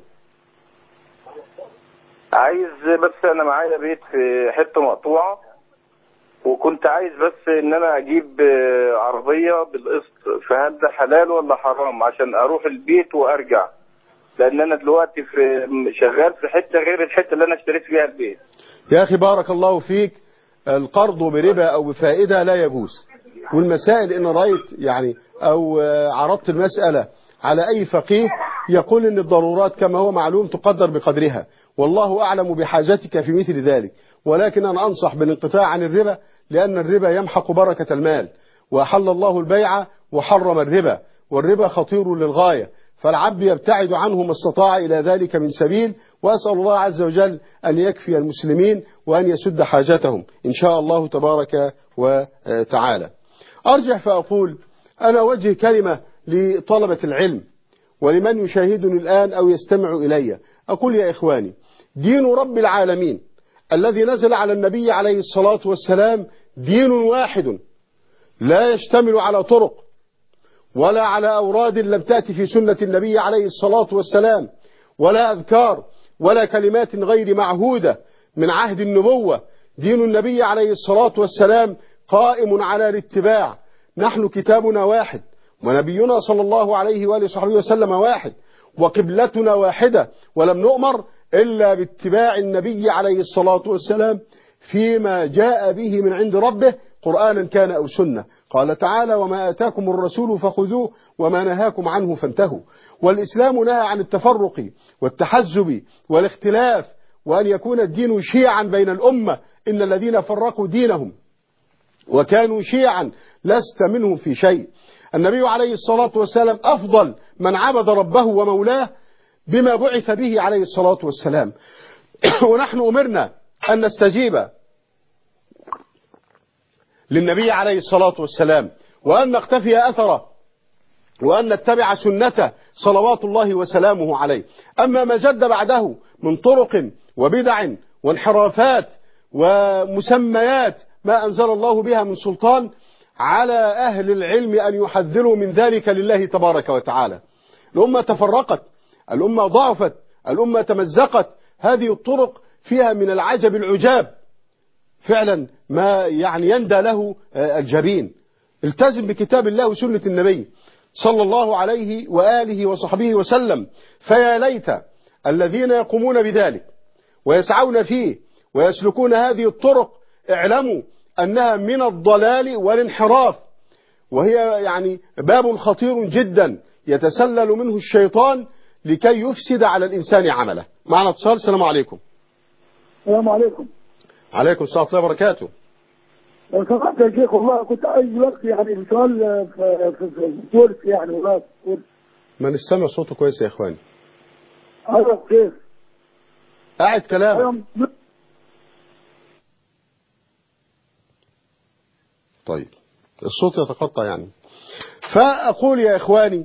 عايز بس، انا معايا بيت في حته مقطوعه، وكنت عايز بس ان انا اجيب عربيه بالقسط، فهل ده حلال ولا حرام عشان اروح البيت وارجع؟ لان انا دلوقتي في شغال في حته غير الحته اللي انا اشتريت فيها البيت. يا اخي بارك الله فيك، القرض بربا او بفائده لا يجوز. والمسائل ان رايت يعني او عرضت المساله على اي فقيه يقول ان الضرورات كما هو معلوم تقدر بقدرها، والله اعلم بحاجتك في مثل ذلك. ولكن انا انصح بالانقطاع عن الربا، لان الربا يمحق بركه المال، واحل الله البيع وحرم الربا، والربا خطير للغايه، فالعبد يبتعد عنه ما استطاع إلى ذلك من سبيل. وأسأل الله عز وجل أن يكفي المسلمين وأن يسد حاجتهم إن شاء الله تبارك وتعالى. أرجع فأقول أنا أوجه كلمة لطلبة العلم ولمن يشاهدني الآن أو يستمع إلي. أقول يا إخواني، دين رب العالمين الذي نزل على النبي عليه الصلاة والسلام دين واحد لا يشتمل على طرق ولا على أوراد لم تأتي في سنة النبي عليه الصلاة والسلام، ولا أذكار ولا كلمات غير معهودة من عهد النبوة. دين النبي عليه الصلاة والسلام قائم على الاتباع. نحن كتابنا واحد، ونبينا صلى الله عليه وآله وصحبه وسلم واحد، وقبلتنا واحدة، ولم نؤمر إلا باتباع النبي عليه الصلاة والسلام فيما جاء به من عند ربه، قرآنا كان أو سنة. قال تعالى: وما آتاكم الرسول فخذوه وما نهاكم عنه فانتهوا. والإسلام نهى عن التفرق والتحزب والاختلاف، وأن يكون الدين شيعا بين الأمة. إن الذين فرقوا دينهم وكانوا شيعا لست منهم في شيء. النبي عليه الصلاة والسلام أفضل من عبد ربه ومولاه بما بعث به عليه الصلاة والسلام. ونحن أمرنا أن نستجيب للنبي عليه الصلاة والسلام، وأن نقتفي أثره، وأن نتبع سنته صلوات الله وسلامه عليه. أما ما جد بعده من طرق وبدع وانحرافات ومسميات ما أنزل الله بها من سلطان، على أهل العلم أن يحذروا من ذلك لله تبارك وتعالى. الأمة تفرقت، الأمة ضعفت، الأمة تمزقت. هذه الطرق فيها من العجب العجاب فعلا ما يعني يندى له الجبين. التزم بكتاب الله وسنة النبي صلى الله عليه وآله وصحبه وسلم. فيا ليت الذين يقومون بذلك ويسعون فيه ويسلكون هذه الطرق اعلموا أنها من الضلال والانحراف، وهي يعني باب خطير جدا يتسلل منه الشيطان لكي يفسد على الإنسان عمله. معنا اتصال. السلام عليكم. السلام عليكم. عليكم السلام ورحمة الله وبركاته. لو سمحت يا شيخ والله كنت عايز وقت يعني السؤال في في في الكورس يعني والله في الكورس. ما نسمع صوته كويس يا اخواني. ايوه يا شيخ. قاعد كلامك. أيوة. طيب الصوت يتقطع يعني. فأقول يا إخواني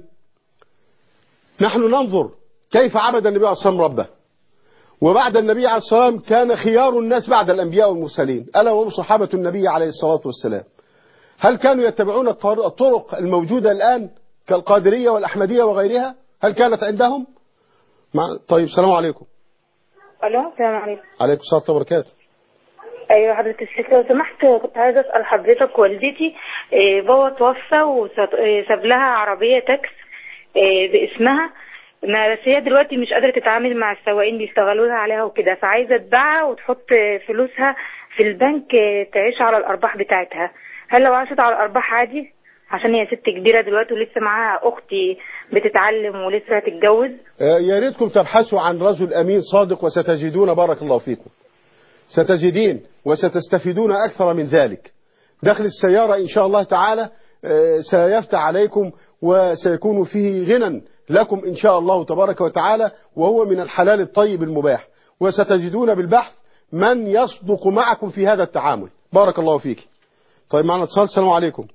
نحن ننظر كيف عبد النبي عليه الصلاة والسلام ربه، وبعد النبي عليه الصلاة والسلام كان خيار الناس بعد الأنبياء والمرسلين ألا وهم صحابة النبي عليه الصلاة والسلام. هل كانوا يتبعون الطرق الموجودة الآن كالقادرية والأحمدية وغيرها؟ هل كانت عندهم؟ طيب السلام عليكم. الو السلام عليكم. عليكم السلام ورحمة الله وبركاته. ايوه حضرة الشيخ لو سمحت كنت عايزه اسال حضرتك، والدتي بابا توفى وساب لها عربيه تاكس باسمها، ما بس هي دلوقتي مش قادره تتعامل مع السواقين بيشتغلوا لها عليها وكده، فعايزه تبيعها وتحط فلوسها في البنك تعيش على الارباح بتاعتها. هل لو عاشت على الارباح عادي؟ عشان هي ست كبيره دلوقتي ولسه معاها اختي بتتعلم ولسه هتتجوز. يا ريتكم تبحثوا عن رجل امين صادق وستجدون بارك الله فيكم، ستجدين وستستفيدون أكثر من ذلك. دخل السيارة إن شاء الله تعالى سيفتح عليكم وسيكون فيه غنى لكم إن شاء الله تبارك وتعالى، وهو من الحلال الطيب المباح، وستجدون بالبحث من يصدق معكم في هذا التعامل. بارك الله فيك. طيب معنا اتصال. السلام عليكم.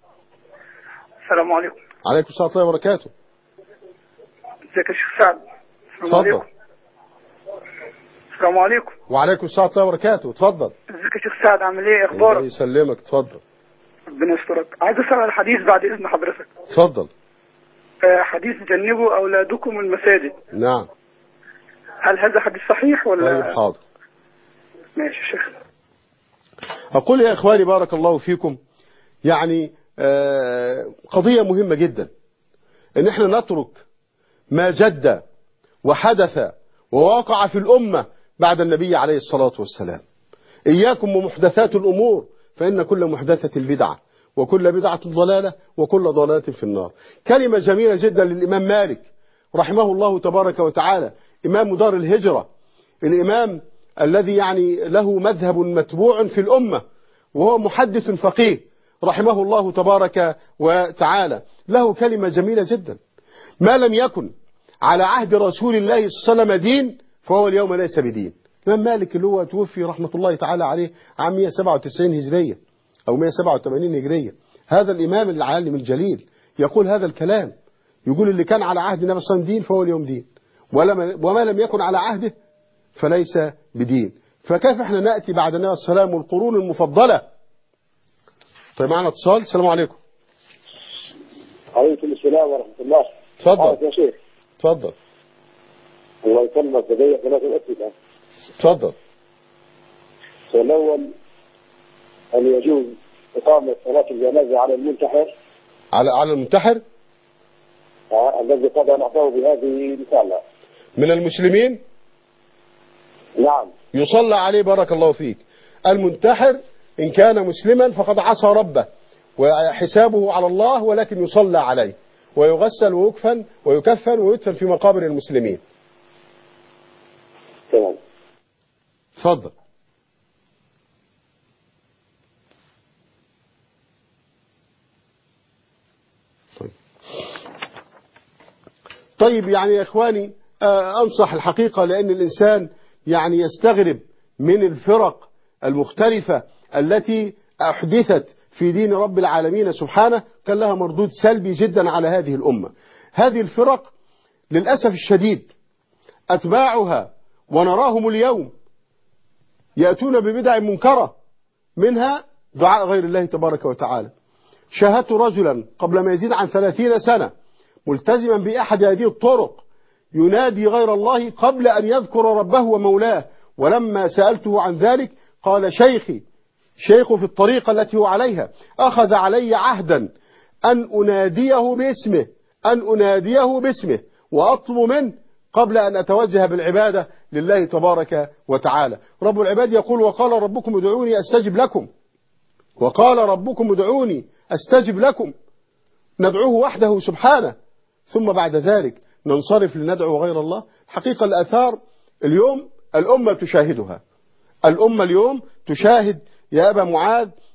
السلام عليكم. عليكم السلام ورحمة الله وبركاته. ازيك يا شيخ سعد؟ السلام عليكم. السلام عليكم. وعليكم السلام ورحمة الله وبركاته. اتفضل. ازيك يا شيخ سعد، عامل ايه؟ اخبارك؟ الله يسلمك. اتفضل. ربنا يسترك. عايز اسال على الحديث بعد اذن حضرتك. اتفضل. آه حديث جنبوا اولادكم المساجد. نعم. هل هذا حديث صحيح ولا؟ طيب حاضر. ماشي يا شيخ. اقول يا اخواني بارك الله فيكم، يعني آه قضية مهمة جدا ان احنا نترك ما جد وحدث وواقع في الأمة بعد النبي عليه الصلاة والسلام. إياكم ومحدثات الأمور فإن كل محدثة بدعة وكل بدعة ضلالة وكل ضلالة في النار. كلمة جميلة جدا للإمام مالك رحمه الله تبارك وتعالى، إمام دار الهجرة، الإمام الذي يعني له مذهب متبوع في الأمة وهو محدث فقيه رحمه الله تبارك وتعالى. له كلمة جميلة جدا: ما لم يكن على عهد رسول الله صلى الله عليه وسلم دين فهو اليوم ليس بدين. الإمام مالك اللي هو توفي رحمة الله تعالى عليه عام مئة وسبعة وتسعين هجرية أو مئة وسبعة وثمانين هجرية. هذا الإمام العالم الجليل يقول هذا الكلام، يقول اللي كان على عهد النبي صلى الله عليه وسلم دين فهو اليوم دين، وما لم يكن على عهده فليس بدين. فكيف احنا نأتي بعد النبي صلى الله عليه وسلم والقرون المفضلة؟ طيب معنا اتصال. السلام عليكم. عليكم السلام ورحمة الله. تفضل يا شيخ. تفضل. الله يسلمك. بداية ثلاث الأسئلة. تفضل. السؤال الأول: هل يجوز إقامة صلاة الجنازة على المنتحر؟ على على المنتحر؟ آه الذي قد نعطاه بهذه الرسالة. من المسلمين؟ نعم. يصلى عليه بارك الله فيك. المنتحر إن كان مسلما فقد عصى ربه وحسابه على الله، ولكن يصلى عليه ويغسل ويكفن ويكفن ويدفن في مقابر المسلمين. تمام. تفضل. طيب. طيب يعني يا إخواني أنصح الحقيقة، لأن الإنسان يعني يستغرب من الفرق المختلفة التي أحدثت في دين رب العالمين سبحانه، كان لها مردود سلبي جدا على هذه الأمة. هذه الفرق للأسف الشديد أتباعها ونراهم اليوم يأتون ببدع منكرة، منها دعاء غير الله تبارك وتعالى. شاهدت رجلا قبل ما يزيد عن ثلاثين سنة ملتزما بأحد هذه الطرق ينادي غير الله قبل أن يذكر ربه ومولاه، ولما سألته عن ذلك قال: شيخي شيخ في الطريقة التي هو عليها أخذ علي عهدا أن أناديه باسمه أن أناديه باسمه وأطلب منه قبل أن أتوجه بالعبادة لله تبارك وتعالى. رب العباد يقول: وقال ربكم ادعوني أستجب لكم، وقال ربكم ادعوني أستجب لكم. ندعوه وحده سبحانه، ثم بعد ذلك ننصرف لندعو غير الله. حقيقة الآثار اليوم الأمة تشاهدها، الأمة اليوم تشاهد يا أبا معاذ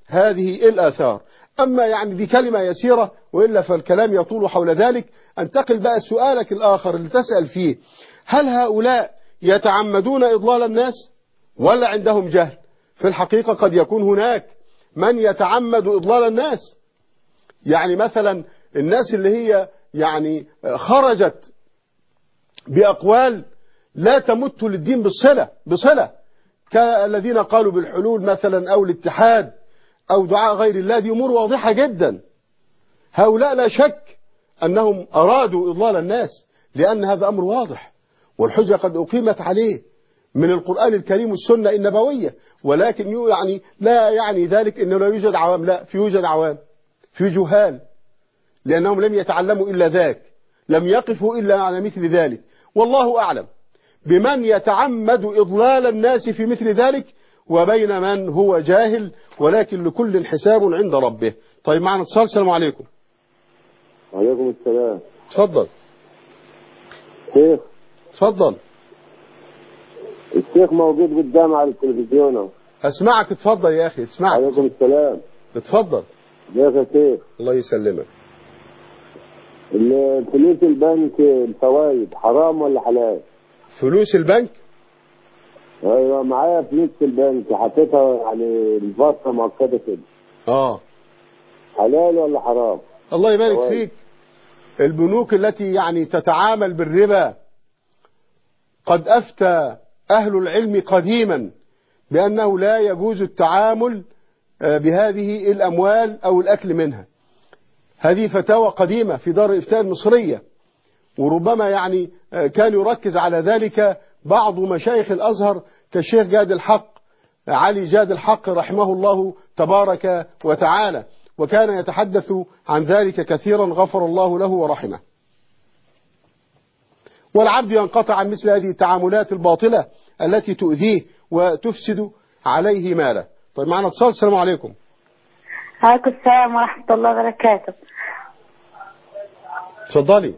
هذه الآثار. أما يعني دي كلمة يسيرة، وإلا فالكلام يطول حول ذلك. انتقل بقى سؤالك الآخر اللي تسأل فيه: هل هؤلاء يتعمدون إضلال الناس ولا عندهم جهل؟ في الحقيقة قد يكون هناك من يتعمد إضلال الناس، يعني مثلا الناس اللي هي يعني خرجت بأقوال لا تمت للدين بالصلة بصلة كالذين قالوا بالحلول مثلا أو الاتحاد أو دعاء غير الله. دي أمور واضحة جدا. هؤلاء لا شك أنهم أرادوا إضلال الناس، لأن هذا أمر واضح والحجة قد أقيمت عليه من القرآن الكريم والسنة النبوية. ولكن يعني لا يعني ذلك أنه لا يوجد عوام، لا، في يوجد عوام، في جهال، لأنهم لم يتعلموا إلا ذاك، لم يقفوا إلا على مثل ذلك. والله أعلم بمن يتعمد إضلال الناس في مثل ذلك وبين من هو جاهل، ولكن لكل حساب عند ربه. طيب معنا اتصال. السلام عليكم. وعليكم السلام. تفضل. شيخ. تفضل. الشيخ موجود قدام على التلفزيون. اسمعك. اتفضل يا أخي، اسمعك. وعليكم السلام. اتفضل. ازيك يا شيخ؟ الله يسلمك. فلوس البنك الفوائد حرام ولا حلال؟ فلوس البنك؟ ايوه معايا فلوس في البنك، حطيتها يعني الفتره مؤقته كده. اه حلال ولا حرام؟ الله يبارك فوائد. فيك. البنوك التي يعني تتعامل بالربا قد أفتى أهل العلم قديما بأنه لا يجوز التعامل بهذه الأموال أو الأكل منها. هذه فتاوى قديمة في دار الإفتاء المصرية، وربما يعني كان يركز على ذلك بعض مشايخ الأزهر كالشيخ جاد الحق علي جاد الحق رحمه الله تبارك وتعالى، وكان يتحدث عن ذلك كثيرا غفر الله له ورحمه. والعبد ينقطع عن مثل هذه التعاملات الباطلة التي تؤذيه وتفسد عليه ماله. طيب معنا اتصال. السلام عليكم. عليكم السلام ورحمة الله وبركاته. تفضلي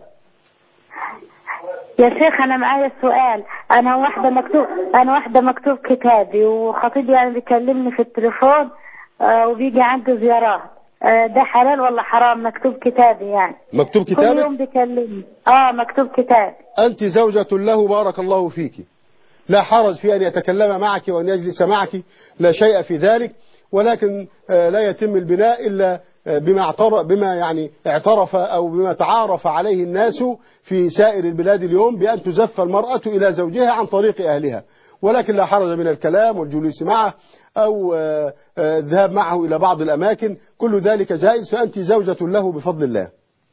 يا شيخ. أنا معايا سؤال. أنا واحدة مكتوب أنا واحدة مكتوب كتابي، وخطيبي يعني بيكلمني في التليفون آه وبيجي عنده زيارات. آه ده حلال ولا حرام؟ مكتوب كتابي يعني. مكتوب كتابك؟ كل يوم بيكلمني. اه مكتوب كتابي. أنت زوجة له بارك الله فيك، لا حرج في أن يتكلم معك وأن يجلس معك، لا شيء في ذلك، ولكن آه لا يتم البناء إلا بما اعترف بما يعني اعترف أو بما تعارف عليه الناس في سائر البلاد اليوم، بأن تزف المرأة إلى زوجها عن طريق أهلها، ولكن لا حرج من الكلام والجلوس معه أو الذهاب معه إلى بعض الأماكن، كل ذلك جائز، فأنت زوجة له بفضل الله.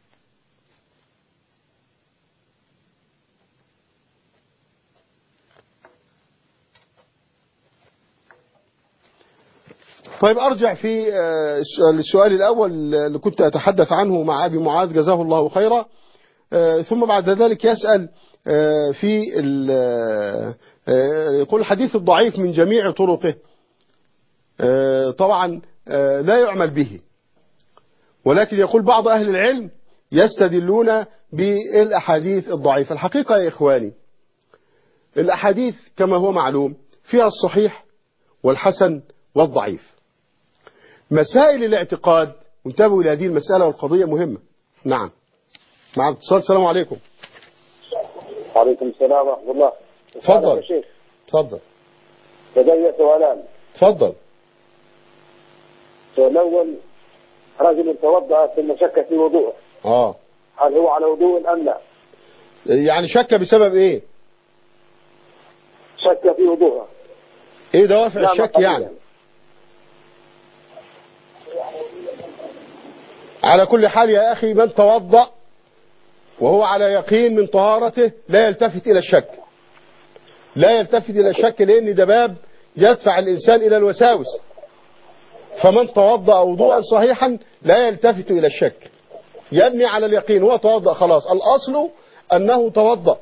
طيب أرجع في السؤال الأول اللي كنت أتحدث عنه مع أبي معاذ جزاه الله خيرا، ثم بعد ذلك يسأل في يقول الحديث الضعيف من جميع طرقه طبعا لا يعمل به، ولكن يقول بعض أهل العلم يستدلون بالأحاديث الضعيفة. الحقيقة يا إخواني الأحاديث كما هو معلوم فيها الصحيح والحسن والضعيف. مسائل الاعتقاد، انتبهوا إلى هذه المسألة والقضية مهمة. نعم مع اتصال. السلام عليكم. وعليكم السلام ورحمة الله. تفضل يا شيخ. تفضل. لدي سؤالان. تفضل. السؤال الأول: رجل توضأ ثم شك في وضوءه. اه هل هو على وضوء أم لا؟ يعني شك بسبب ايه؟ شك في وضوءه. ايه دوافع الشك يعني؟ يعني على كل حال يا أخي من توضأ وهو على يقين من طهارته لا يلتفت إلى الشك، لا يلتفت إلى الشك، لأن ده باب يدفع الإنسان إلى الوساوس. فمن توضأ وضوءا صحيحا لا يلتفت إلى الشك، يبني على اليقين، هو توضأ خلاص، الأصل أنه توضأ.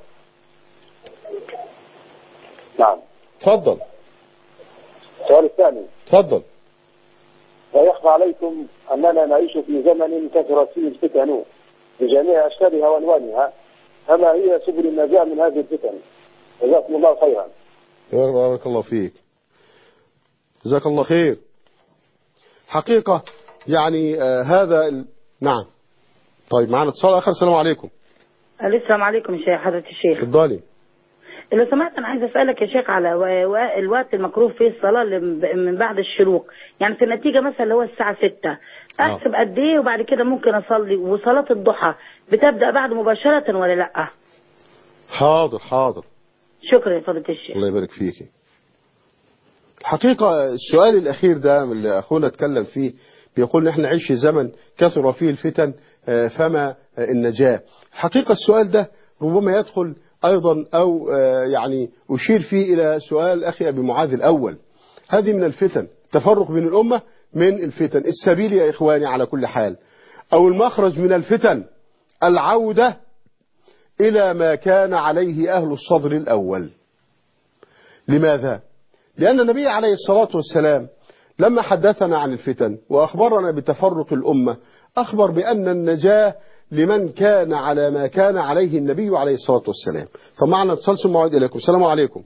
نعم. تفضل. السؤال الثاني. تفضل. لا يخفى عليكم أننا نعيش في زمن كثرت فيه الفتن بجميع أشكالها وألوانها، فما هي سبل النجاة من هذه الفتن؟ جزاكم الله خيرا. بارك الله فيك. جزاك الله خير. حقيقة يعني آه هذا ال... نعم. طيب معنا اتصال آخر. السلام عليكم. السلام عليكم يا شيخ حضرة الشيخ. اتفضلي. لو سمحت أنا عايز أسألك يا شيخ على الوقت المكروه فيه الصلاة من بعد الشروق، يعني في النتيجة مثلا اللي هو الساعة ستة أحسب قد إيه وبعد كده ممكن أصلي؟ وصلاة الضحى بتبدأ بعد مباشرة ولا لأ؟ حاضر حاضر. شكرا يا فضيلة الشيخ. الله يبارك فيك. الحقيقة السؤال الأخير ده اللي أخونا اتكلم فيه بيقول نحن نعيش في زمن كثر فيه الفتن فما النجاة. الحقيقة السؤال ده ربما يدخل أيضا أو يعني أشير فيه إلى سؤال أخي أبي معاذ الأول. هذه من الفتن، تفرق بين الأمة من الفتن. السبيل يا إخواني على كل حال أو المخرج من الفتن العودة إلى ما كان عليه أهل الصدر الأول. لماذا؟ لأن النبي عليه الصلاة والسلام لما حدثنا عن الفتن وأخبرنا بتفرق الأمة أخبر بأن النجاة لمن كان على ما كان عليه النبي عليه الصلاة والسلام. فمعنا اتصال ثم أعود إليكم. السلام عليكم.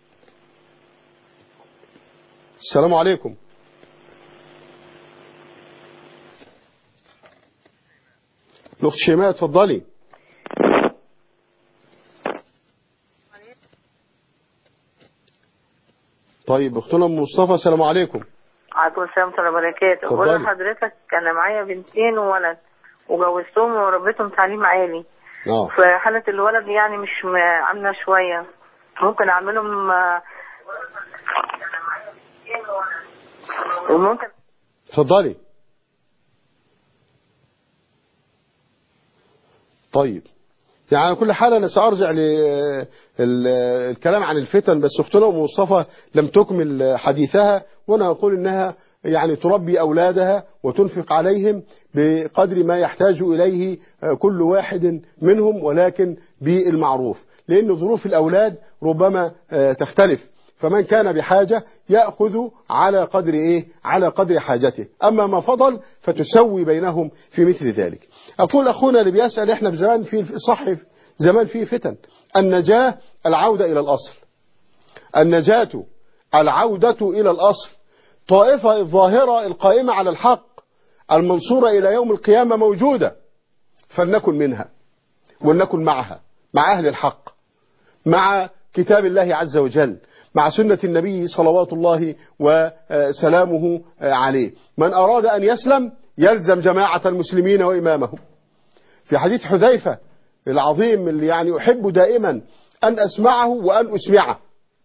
السلام عليكم. الأخت شيماء اتفضلي. طيب اختنا ام مصطفى السلام عليكم. وعليكم السلام ورحمه الله وبركاته. بقول لحضرتك انا معايا بنتين وولد وجوزتهم وربيتهم تعليم عالي. اه في حاله الولد يعني مش عامله شويه ممكن اعملهم وممكن اتفضلي. طيب يعني على كل حال أنا سأرجع للكلام عن الفتن، بس أختنا أم مصطفى لم تكمل حديثها، وأنا أقول إنها يعني تربي أولادها وتنفق عليهم بقدر ما يحتاج إليه كل واحد منهم، ولكن بالمعروف، لأن ظروف الأولاد ربما تختلف، فمن كان بحاجة يأخذ على قدر إيه؟ على قدر حاجته، أما ما فضل فتسوي بينهم في مثل ذلك. أقول أخونا اللي بيسأل إحنا بزمان في صح زمان فيه فتن. النجاة العودة إلى الأصل، النجاة العودة إلى الأصل. طائفة الظاهرة القائمة على الحق المنصورة إلى يوم القيامة موجودة، فلنكن منها ولنكن معها، مع أهل الحق، مع كتاب الله عز وجل، مع سنة النبي صلوات الله وسلامه عليه. من أراد أن يسلم يلزم جماعة المسلمين وإمامهم. في حديث حذيفة العظيم اللي يعني أحب دائما أن أسمعه وأن أسمعه،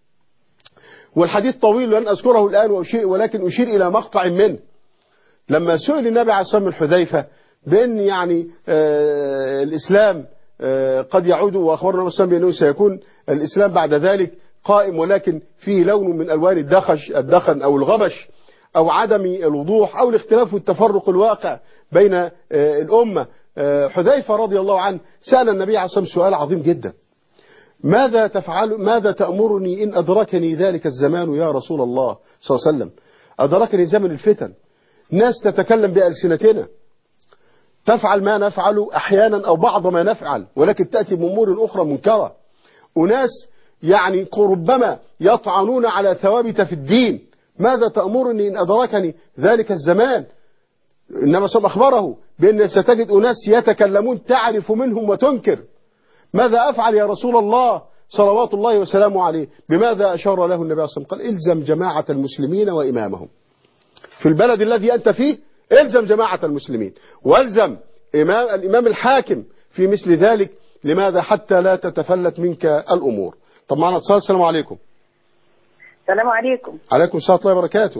والحديث طويل لن أذكره الآن ولكن أشير إلى مقطع منه. لما سئل النبي عليه الصلاة والسلام حذيفة بأن يعني آه الإسلام آه قد يعود، وأخبرنا النبي صلى الله عليه وسلم بأنه سيكون الإسلام بعد ذلك قائم ولكن فيه لون من ألوان الدخش الدخن أو الغبش أو عدم الوضوح أو الاختلاف والتفرق الواقع بين آه الأمة. آه حذيفة رضي الله عنه سأل النبي عليه الصلاة والسلام سؤال عظيم جدا: ماذا تفعل ماذا تأمرني إن أدركني ذلك الزمان يا رسول الله صلى الله عليه وسلم؟ أدركني زمن الفتن، ناس تتكلم بألسنتنا، تفعل ما نفعل أحيانا أو بعض ما نفعل، ولكن تأتي بأمور أخرى منكرة، وناس يعني ربما يطعنون على ثوابت في الدين. ماذا تأمرني إن أدركني ذلك الزمان؟ إنما صلى أخبره بأن ستجد أناس يتكلمون تعرف منهم وتنكر. ماذا أفعل يا رسول الله صلوات الله وسلامه عليه؟ بماذا أشار له النبي صلى الله عليه وسلم؟ قال: إلزم جماعة المسلمين وإمامهم. في البلد الذي أنت فيه إلزم جماعة المسلمين، والزم إمام الإمام الحاكم في مثل ذلك. لماذا؟ حتى لا تتفلت منك الأمور. طب معنا اتصال. السلام عليكم. السلام عليكم. عليكم السلام ورحمة الله وبركاته.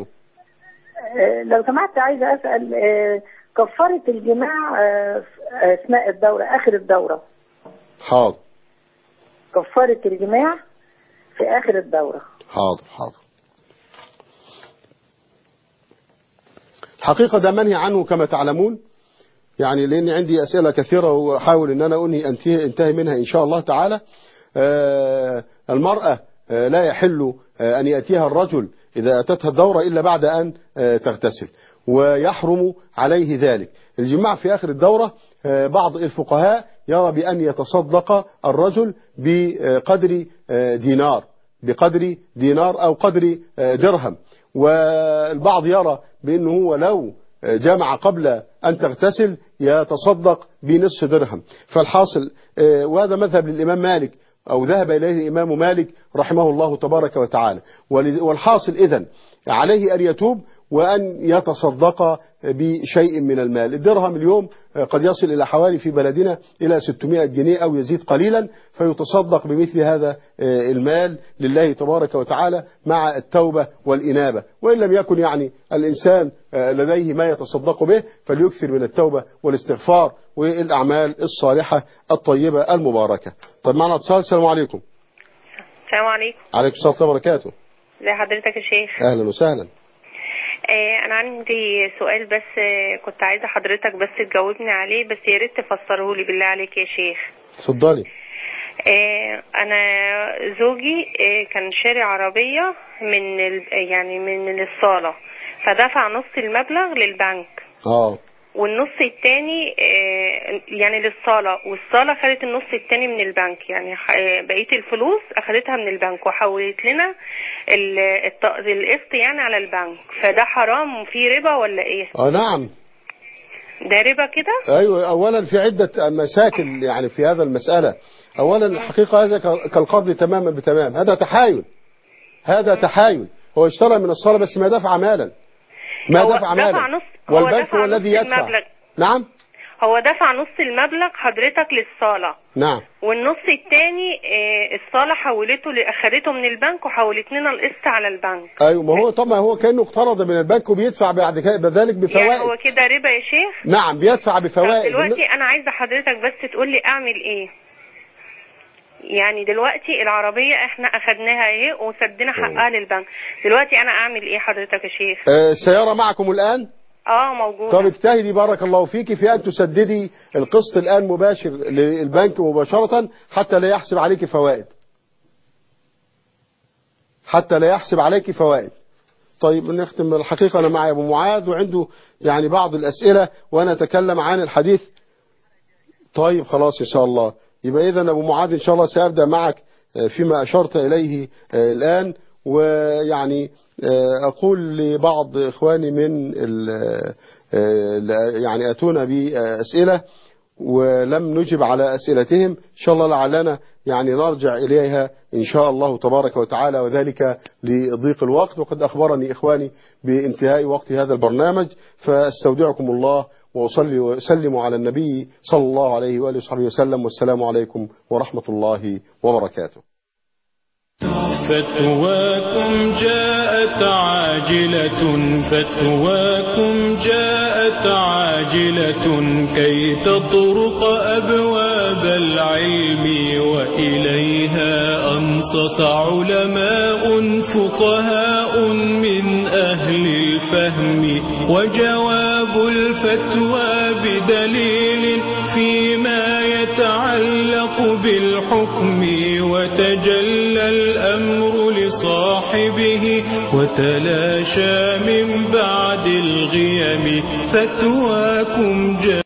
أه لو سمحت عايزة أسأل أه كفارة الجماع أه أثناء الدورة آخر الدورة. حاضر. كفارة الجماع في آخر الدورة. حاضر حاضر. الحقيقة ده منهي عنه كما تعلمون، يعني لأن عندي أسئلة كثيرة وأحاول أن أنا أنهي أنتهي, انتهي منها إن شاء الله تعالى. آه المرأة آه لا يحل آه أن يأتيها الرجل إذا أتتها الدورة إلا بعد أن آه تغتسل، ويحرم عليه ذلك. الجماع في آخر الدورة آه بعض الفقهاء يرى بأن يتصدق الرجل بقدر آه دينار بقدر دينار أو قدر آه درهم، والبعض يرى بأنه هو لو جمع قبل أن تغتسل يتصدق بنصف درهم. فالحاصل وهذا مذهب للإمام مالك أو ذهب إليه الإمام مالك رحمه الله تبارك وتعالى. والحاصل إذن عليه أن يتوب وأن يتصدق بشيء من المال. الدرهم اليوم قد يصل إلى حوالي في بلدنا إلى ستمائة جنيه أو يزيد قليلا، فيتصدق بمثل هذا المال لله تبارك وتعالى مع التوبة والإنابة. وإن لم يكن يعني الإنسان لديه ما يتصدق به فليكثر من التوبة والاستغفار والأعمال الصالحة الطيبة المباركة. طيب معنا اتصال. السلام عليكم. السلام عليكم. عليكم السلام ورحمة الله وبركاته. ازي حضرتك يا شيخ؟ أهلا وسهلا. أنا عندي سؤال بس كنت عايزة حضرتك بس تجاوبني عليه، بس يا ريت تفسره لي بالله عليك يا شيخ. اتفضلي. أنا زوجي كان شاري عربية من يعني من الصالة، فدفع نص المبلغ للبنك. اه والنص التاني يعني للصالة، والصالة خدت النص التاني من البنك، يعني بقية الفلوس أخدتها من البنك وحولت لنا القسط يعني على البنك. فده حرام وفي ربا ولا ايه؟ اه نعم ده ربا كده. ايوه. اولا في عدة مشاكل يعني في هذا المسألة. اولا الحقيقة هذا كالقرض تماما بتمام، هذا تحايل، هذا تحايل. هو اشترى من الصالة بس ما دفع مالا، ما دفع مالا، والبنك هو الذي يدفع. نعم هو دفع نص المبلغ حضرتك للصالة. نعم. والنص الثاني الصالة حولته اخذته من البنك وحولت لنا القسط على البنك. ايوه ما هو طبعا هو كأنه اقترض من البنك وبيدفع بعد كده ذلك بفوائد. يعني هو كده ربا يا شيخ؟ نعم بيدفع بفوائد. دلوقتي انا عايزة حضرتك بس تقول لي اعمل ايه؟ يعني دلوقتي العربية احنا اخدناها ايه وسدنا حقها للبنك، دلوقتي انا اعمل ايه حضرتك يا شيخ؟ آه السيارة معكم الان؟ اه موجودة. طب اجتهدي بارك الله فيك في ان تسددي القسط الان مباشر للبنك مباشرة حتى لا يحسب عليك فوائد، حتى لا يحسب عليك فوائد. طيب نختم. الحقيقة انا معي ابو معاذ وعنده يعني بعض الاسئلة وانا اتكلم عن الحديث. طيب خلاص ان شاء الله. يبقى إذن أبو معاذ إن شاء الله سأبدأ معك فيما أشرت إليه الآن. ويعني أقول لبعض إخواني من يعني أتونا بأسئلة ولم نجب على أسئلتهم، إن شاء الله لعلنا يعني نرجع إليها إن شاء الله تبارك وتعالى، وذلك لضيق الوقت. وقد أخبرني إخواني بانتهاء وقت هذا البرنامج، فاستودعكم الله وأصلي وسلم على النبي صلى الله عليه وآله وصحبه وسلم، والسلام عليكم ورحمة الله وبركاته. فتواكم جاءت عاجلة، فتواكم جاءت عاجلة كي تطرق أبواب العلم، وإليها أنصت علماء فقهاء من أهل الفهم، وجواب الفتوى بدليل فيما يتعلق بالحكم، وتجلى الأمر لصاحبه وتلاشى من بعد الغيم. فتواكم جاء